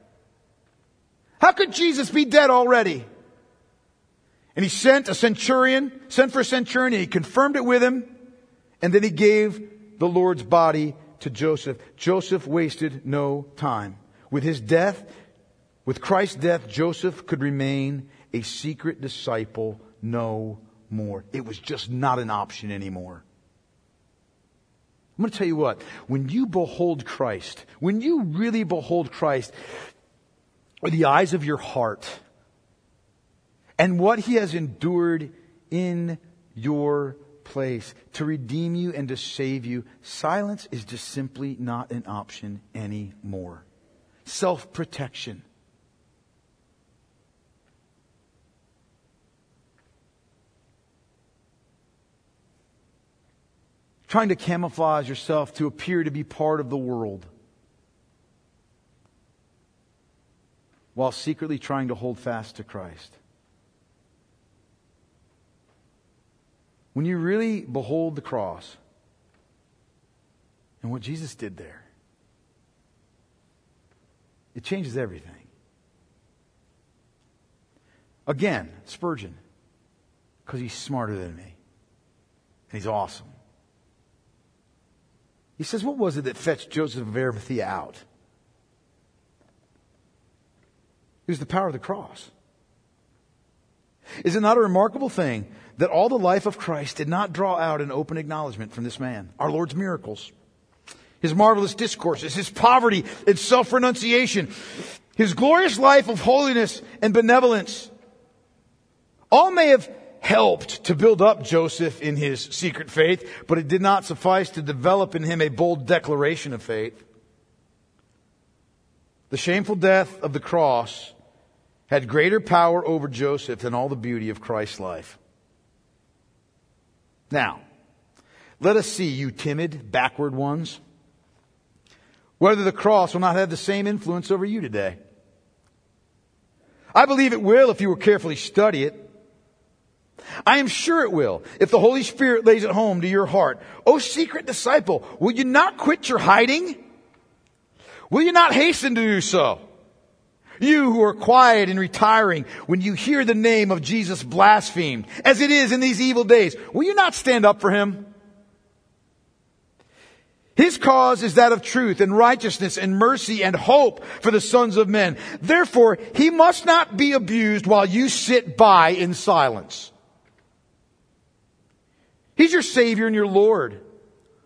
How could Jesus be dead already? And he sent a centurion, sent for a centurion, and he confirmed it with him, and then he gave the Lord's body to Joseph. Joseph wasted no time. With his death, with Christ's death, Joseph could remain a secret disciple no more. It was just not an option anymore. I'm going to tell you what, when you behold Christ, when you really behold Christ with the eyes of your heart and what he has endured in your place to redeem you and to save you, silence is just simply not an option anymore. Self-protection. Trying to camouflage yourself to appear to be part of the world, while secretly trying to hold fast to Christ. When you really behold the cross and what Jesus did there, it changes everything. Again, Spurgeon, because he's smarter than me. And he's awesome. He says, what was it that fetched Joseph of Arimathea out? It was the power of the cross. Is it not a remarkable thing that all the life of Christ did not draw out an open acknowledgement from this man? Our Lord's miracles, his marvelous discourses, his poverty and self-renunciation, his glorious life of holiness and benevolence, all may have helped to build up Joseph in his secret faith, but it did not suffice to develop in him a bold declaration of faith. The shameful death of the cross had greater power over Joseph than all the beauty of Christ's life. Now, let us see, you timid, backward ones, whether the cross will not have the same influence over you today. I believe it will if you will carefully study it. I am sure it will if the Holy Spirit lays it home to your heart. O secret disciple, will you not quit your hiding? Will you not hasten to do so? You who are quiet and retiring, when you hear the name of Jesus blasphemed, as it is in these evil days, will you not stand up for him? His cause is that of truth and righteousness and mercy and hope for the sons of men. Therefore, he must not be abused while you sit by in silence. He's your Savior and your Lord.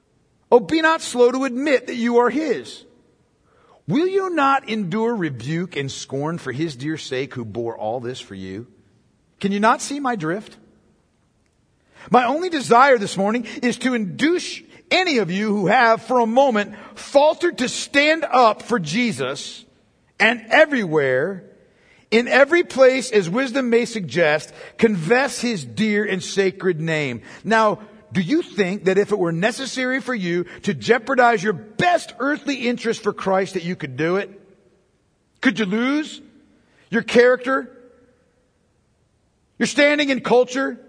Oh, be not slow to admit that you are his. Will you not endure rebuke and scorn for his dear sake who bore all this for you? Can you not see my drift? My only desire this morning is to induce any of you who have for a moment faltered to stand up for Jesus, and everywhere, in every place, as wisdom may suggest, confess his dear and sacred name. Now, do you think that if it were necessary for you to jeopardize your best earthly interest for Christ that you could do it? Could you lose your character, your standing in culture?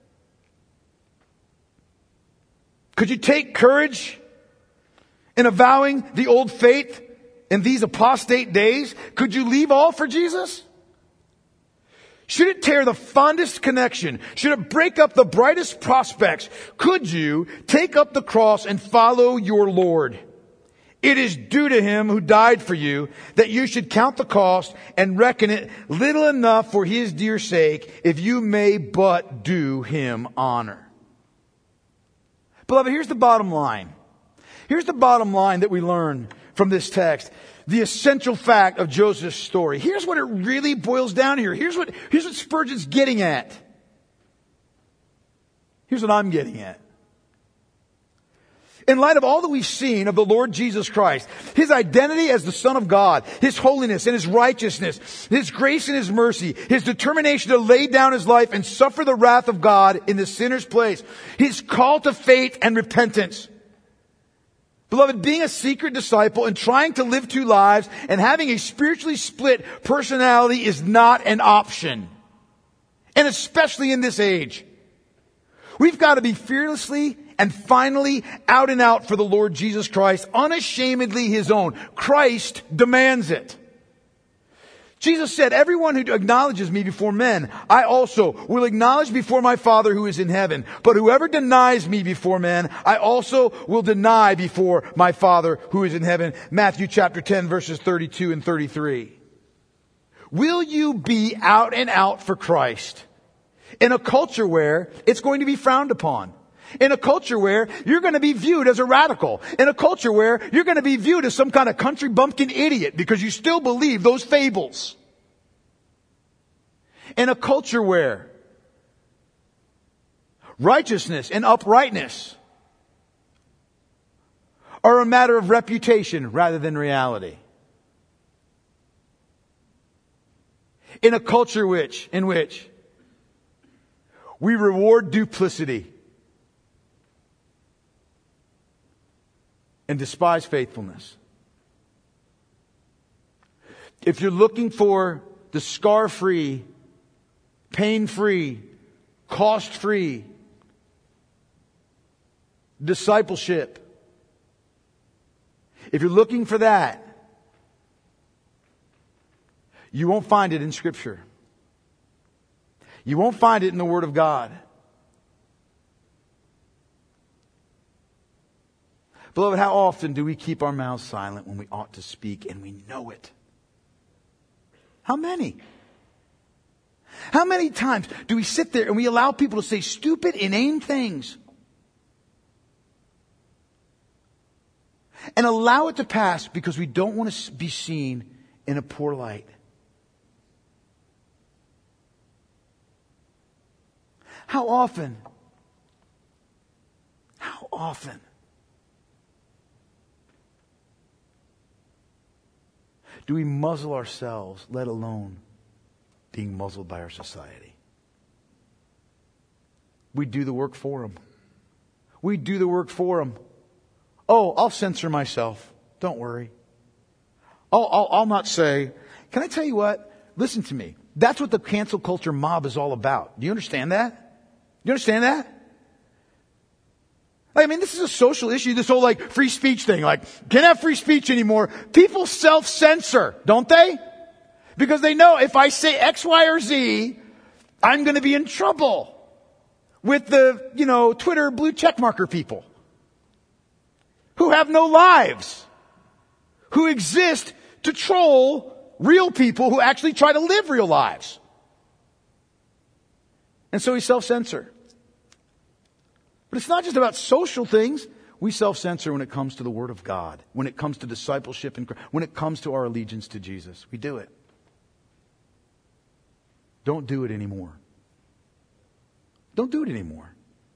Could you take courage in avowing the old faith in these apostate days? Could you leave all for Jesus? Should it tear the fondest connection? Should it break up the brightest prospects? Could you take up the cross and follow your Lord? It is due to him who died for you that you should count the cost and reckon it little enough for his dear sake, if you may but do him honor. Beloved, here's the bottom line. Here's the bottom line that we learn from this text. The essential fact of Joseph's story. Here's what it really boils down here. Here's what, here's what Spurgeon's getting at. Here's what I'm getting at. In light of all that we've seen of the Lord Jesus Christ, his identity as the Son of God, his holiness and his righteousness, his grace and his mercy, his determination to lay down his life and suffer the wrath of God in the sinner's place, his call to faith and repentance. Beloved, being a secret disciple and trying to live two lives and having a spiritually split personality is not an option. And especially in this age. We've got to be fearlessly and finally out and out for the Lord Jesus Christ, unashamedly his own. Christ demands it. Jesus said, everyone who acknowledges me before men, I also will acknowledge before my Father who is in heaven. But whoever denies me before men, I also will deny before my Father who is in heaven. Matthew chapter ten, verses thirty-two and thirty-three. Will you be out and out for Christ in a culture where it's going to be frowned upon? In a culture where you're going to be viewed as a radical. In a culture where you're going to be viewed as some kind of country bumpkin idiot because you still believe those fables. In a culture where righteousness and uprightness are a matter of reputation rather than reality. In a culture which, in which we reward duplicity and despise faithfulness. If you're looking for the scar-free, pain-free, cost-free discipleship, if you're looking for that, you won't find it in Scripture. You won't find it in the Word of God. Beloved, how often do we keep our mouths silent when we ought to speak and we know it? How many? How many times do we sit there and we allow people to say stupid, inane things and allow it to pass because we don't want to be seen in a poor light? How often? How often? Do we muzzle ourselves, let alone being muzzled by our society? We do the work for them. We do the work for them. Oh, I'll censor myself. Don't worry. I'll, I'll, I'll not say. Can I tell you what? Listen to me. That's what the cancel culture mob is all about. Do you understand that? You understand that? I mean, this is a social issue, this whole like free speech thing. Like, can't have free speech anymore. People self-censor, don't they? Because they know if I say X, Y, or Z, I'm going to be in trouble with the, you know, Twitter blue checkmarker people who have no lives, who exist to troll real people who actually try to live real lives. And so we self-censor. But it's not just about social things. we self-censor when it comes to the Word of God, when it comes to discipleship, and when it comes to our allegiance to Jesus. We do it. Don't do it anymore. Don't do it anymore.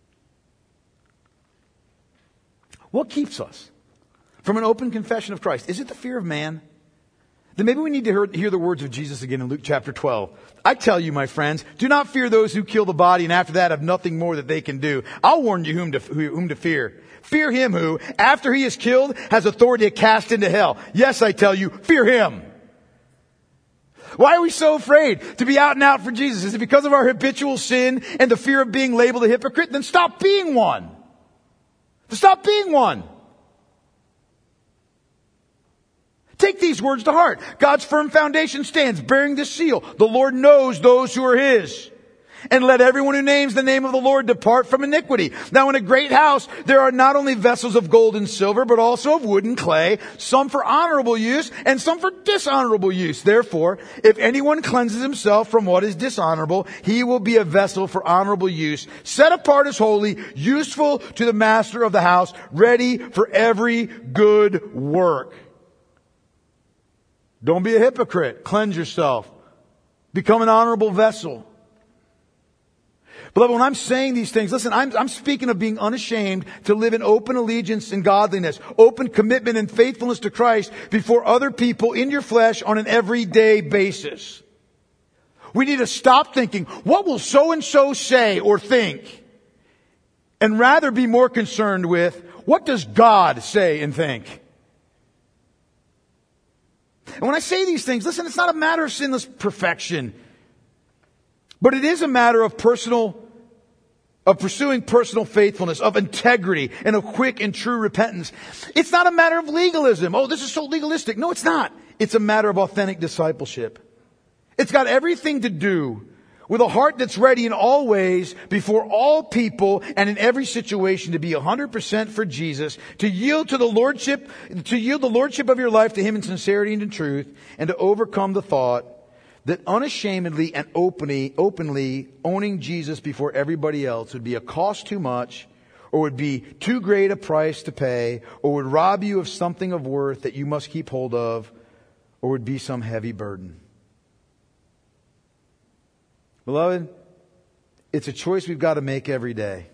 What keeps us from an open confession of Christ? Is it the fear of man? Then maybe we need to hear, hear the words of Jesus again in Luke chapter twelve. I tell you, my friends, do not fear those who kill the body and after that have nothing more that they can do. I'll warn you whom to, whom to fear. Fear him who, after he is killed, has authority to cast into hell. Yes, I tell you, fear him. Why are we so afraid to be out and out for Jesus? Is it because of our habitual sin and the fear of being labeled a hypocrite? Then stop being one. Stop being one. Take these words to heart. God's firm foundation stands, bearing this seal. The Lord knows those who are His. And let everyone who names the name of the Lord depart from iniquity. Now in a great house, there are not only vessels of gold and silver, but also of wood and clay, some for honorable use and some for dishonorable use. Therefore, if anyone cleanses himself from what is dishonorable, he will be a vessel for honorable use, set apart as holy, useful to the master of the house, ready for every good work. Don't be a hypocrite. Cleanse yourself. Become an honorable vessel. Beloved, when I'm saying these things, listen, I'm, I'm speaking of being unashamed to live in open allegiance and godliness, open commitment and faithfulness to Christ before other people in your flesh on an everyday basis. We need to stop thinking, what will so-and-so say or think? And rather be more concerned with, what does God say and think? And when I say these things, listen, it's not a matter of sinless perfection, but it is a matter of personal, of pursuing personal faithfulness, of integrity, and of quick and true repentance. It's not a matter of legalism. Oh, this is so legalistic. No, it's not. It's a matter of authentic discipleship. It's got everything to do with a heart that's ready in all ways, before all people and in every situation, to be one hundred percent for Jesus, to yield to the lordship, to yield the lordship of your life to Him in sincerity and in truth, and to overcome the thought that unashamedly and openly, openly owning Jesus before everybody else would be a cost too much, or would be too great a price to pay, or would rob you of something of worth that you must keep hold of, or would be some heavy burden. Beloved, it's a choice we've got to make every day.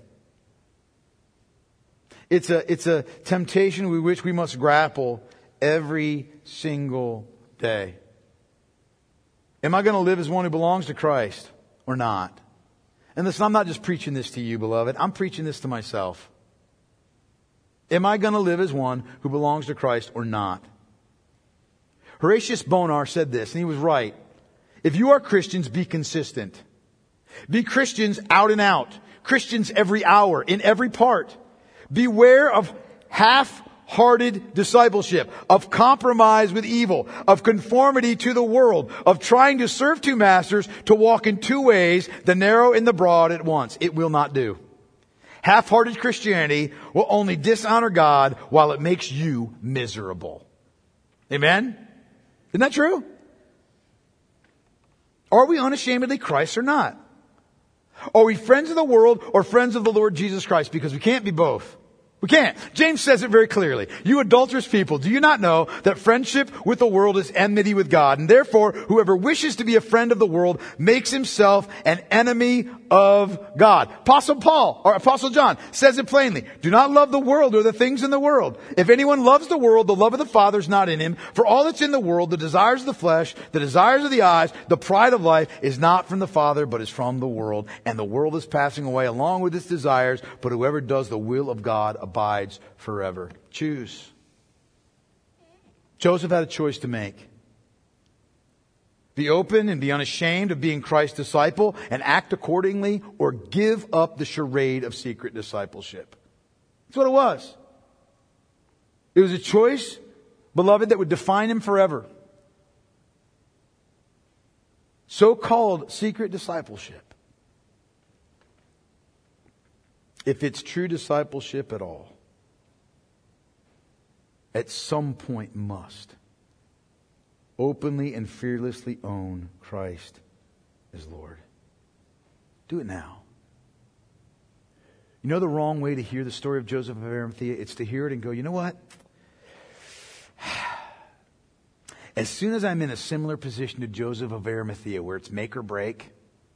It's a, it's a temptation with which we must grapple every single day. Am I going to live as one who belongs to Christ or not? And listen, I'm not just preaching this to you, beloved. I'm preaching this to myself. Am I going to live as one who belongs to Christ or not? Horatius Bonar said this, and he was right. If you are Christians, be consistent. Be Christians out and out. Christians every hour, in every part. Beware of half-hearted discipleship, of compromise with evil, of conformity to the world, of trying to serve two masters, to walk in two ways, the narrow and the broad at once. It will not do. Half-hearted Christianity will only dishonor God while it makes you miserable. Amen? Isn't that true? Are we unashamedly Christ or not? Are we friends of the world or friends of the Lord Jesus Christ? Because we can't be both. We can't. James says it very clearly. You adulterous people, do you not know that friendship with the world is enmity with God? And therefore, whoever wishes to be a friend of the world makes himself an enemy of God. Apostle Paul, or Apostle John, says it plainly. Do not love the world or the things in the world. If anyone loves the world, the love of the Father is not in him. For all that's in the world, the desires of the flesh, the desires of the eyes, the pride of life, is not from the Father, but is from the world. And the world is passing away along with its desires, but whoever does the will of God abides forever. Choose. Joseph had a choice to make. Be open and be unashamed of being Christ's disciple and act accordingly, or give up the charade of secret discipleship. That's what it was. It was a choice, beloved, that would define him forever. So-called secret discipleship, if it's true discipleship at all, at some point must openly and fearlessly own Christ as Lord. Do it now. You know the wrong way to hear the story of Joseph of Arimathea? It's to hear it and go, you know what? As soon as I'm in a similar position to Joseph of Arimathea, where it's make or break,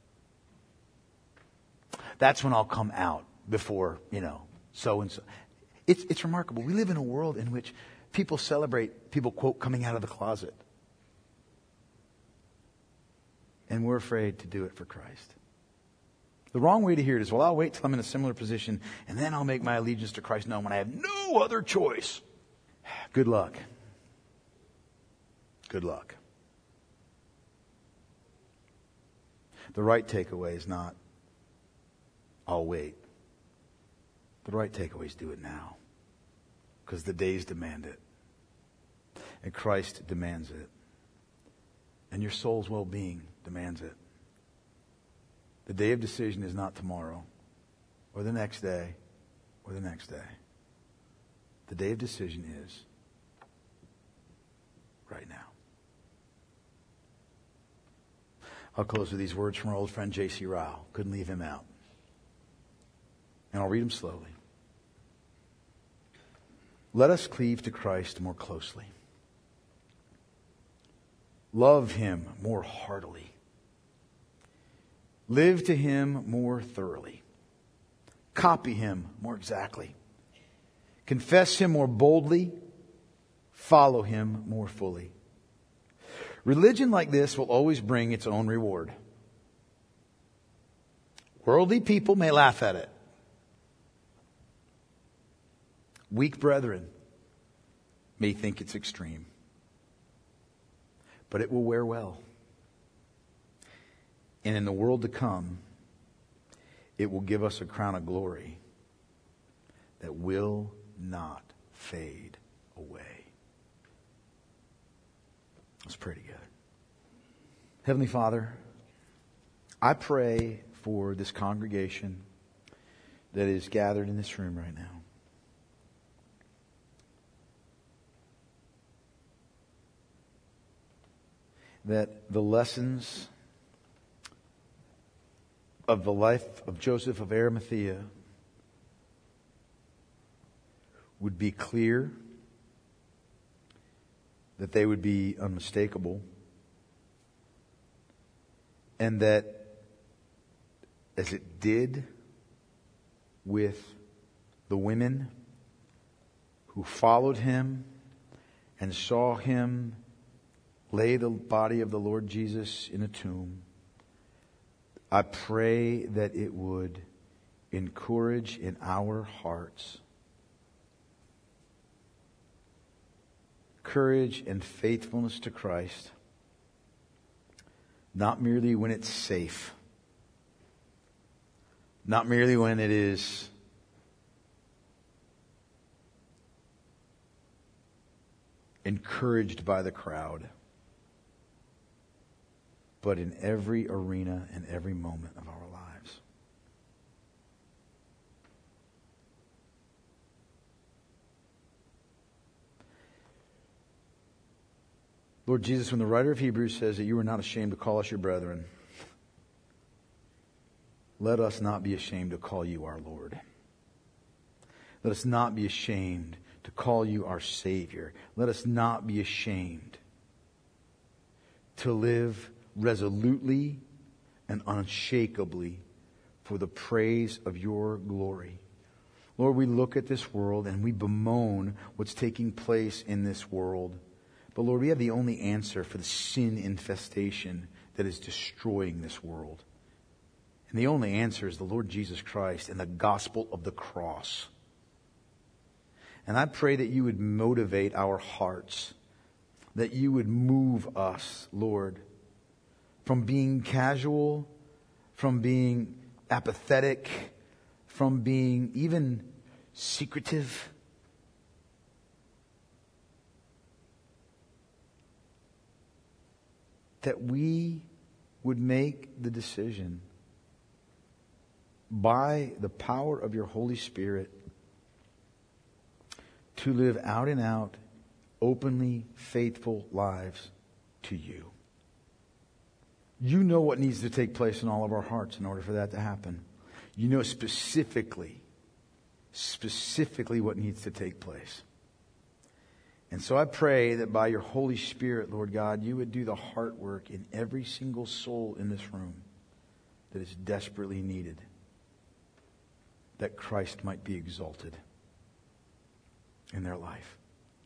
that's when I'll come out before, you know, so and so. It's, it's remarkable. We live in a world in which people celebrate people, quote, coming out of the closet. And we're afraid to do it for Christ. The wrong way to hear it is, well, I'll wait till I'm in a similar position and then I'll make my allegiance to Christ known when I have no other choice. Good luck. Good luck. The right takeaway is not, I'll wait. The right takeaway is do it now. Because the days demand it. And Christ demands it. And your soul's well-being demands it. The day of decision is not tomorrow, or the next day, or the next day. The day of decision is right now. I'll close with these words from our old friend J C Ryle. Couldn't leave him out. And I'll read them slowly. Let us cleave to Christ more closely. Love Him more heartily. Live to Him more thoroughly. Copy Him more exactly. Confess Him more boldly. Follow Him more fully. Religion like this will always bring its own reward. Worldly people may laugh at it. Weak brethren may think it's extreme. But it will wear well. And in the world to come, it will give us a crown of glory that will not fade away. Let's pray together. Heavenly Father, I pray for this congregation that is gathered in this room right now. That the lessons of the life of Joseph of Arimathea would be clear, that they would be unmistakable, and that as it did with the women who followed him and saw him lay the body of the Lord Jesus in a tomb, I pray that it would encourage in our hearts courage and faithfulness to Christ, not merely when it's safe, not merely when it is encouraged by the crowd, but in every arena and every moment of our lives. Lord Jesus, when the writer of Hebrews says that you are not ashamed to call us your brethren, let us not be ashamed to call you our Lord. Let us not be ashamed to call you our Savior. Let us not be ashamed to live resolutely and unshakably for the praise of your glory. Lord, we look at this world and we bemoan what's taking place in this world. But Lord, we have the only answer for the sin infestation that is destroying this world. And the only answer is the Lord Jesus Christ and the gospel of the cross. And I pray that you would motivate our hearts, that you would move us, Lord, from being casual, from being apathetic, from being even secretive. That we would make the decision by the power of your Holy Spirit to live out and out, openly faithful lives to you. You know what needs to take place in all of our hearts in order for that to happen. You know specifically specifically what needs to take place. And so I pray that by your Holy Spirit, Lord God, you would do the heart work in every single soul in this room that is desperately needed, that Christ might be exalted in their life.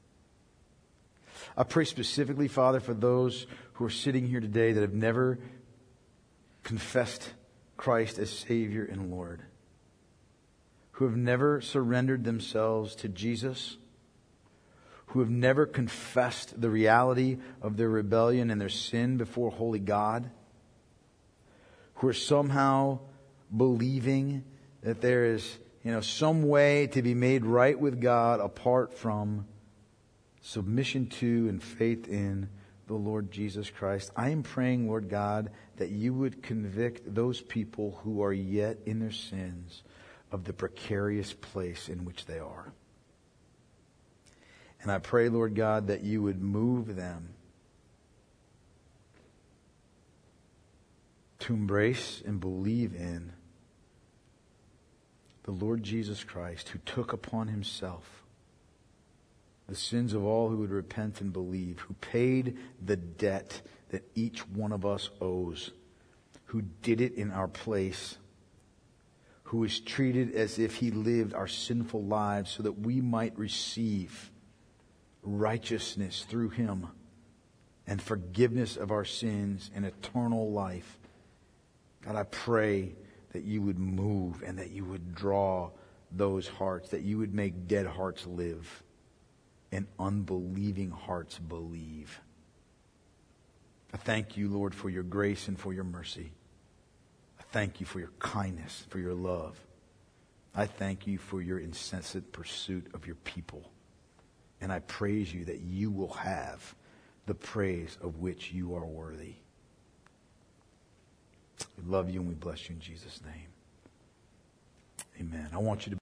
I pray specifically, Father, for those who are sitting here today that have never confessed Christ as Savior and Lord, who have never surrendered themselves to Jesus, who have never confessed the reality of their rebellion and their sin before holy God, who are somehow believing that there is, you know, some way to be made right with God apart from submission to and faith in the Lord Jesus Christ. I am praying, Lord God, that you would convict those people who are yet in their sins of the precarious place in which they are. And I pray, Lord God, that you would move them to embrace and believe in the Lord Jesus Christ, who took upon himself the sins of all who would repent and believe, who paid the debt that each one of us owes, who did it in our place, who was treated as if he lived our sinful lives so that we might receive righteousness through him and forgiveness of our sins and eternal life. God, I pray that you would move and that you would draw those hearts, that you would make dead hearts live and unbelieving hearts believe. I thank you, Lord, for your grace and for your mercy. I thank you for your kindness, for your love. I thank you for your incessant pursuit of your people. And I praise you that you will have the praise of which you are worthy. We love you and we bless you in Jesus' name. Amen. I want you to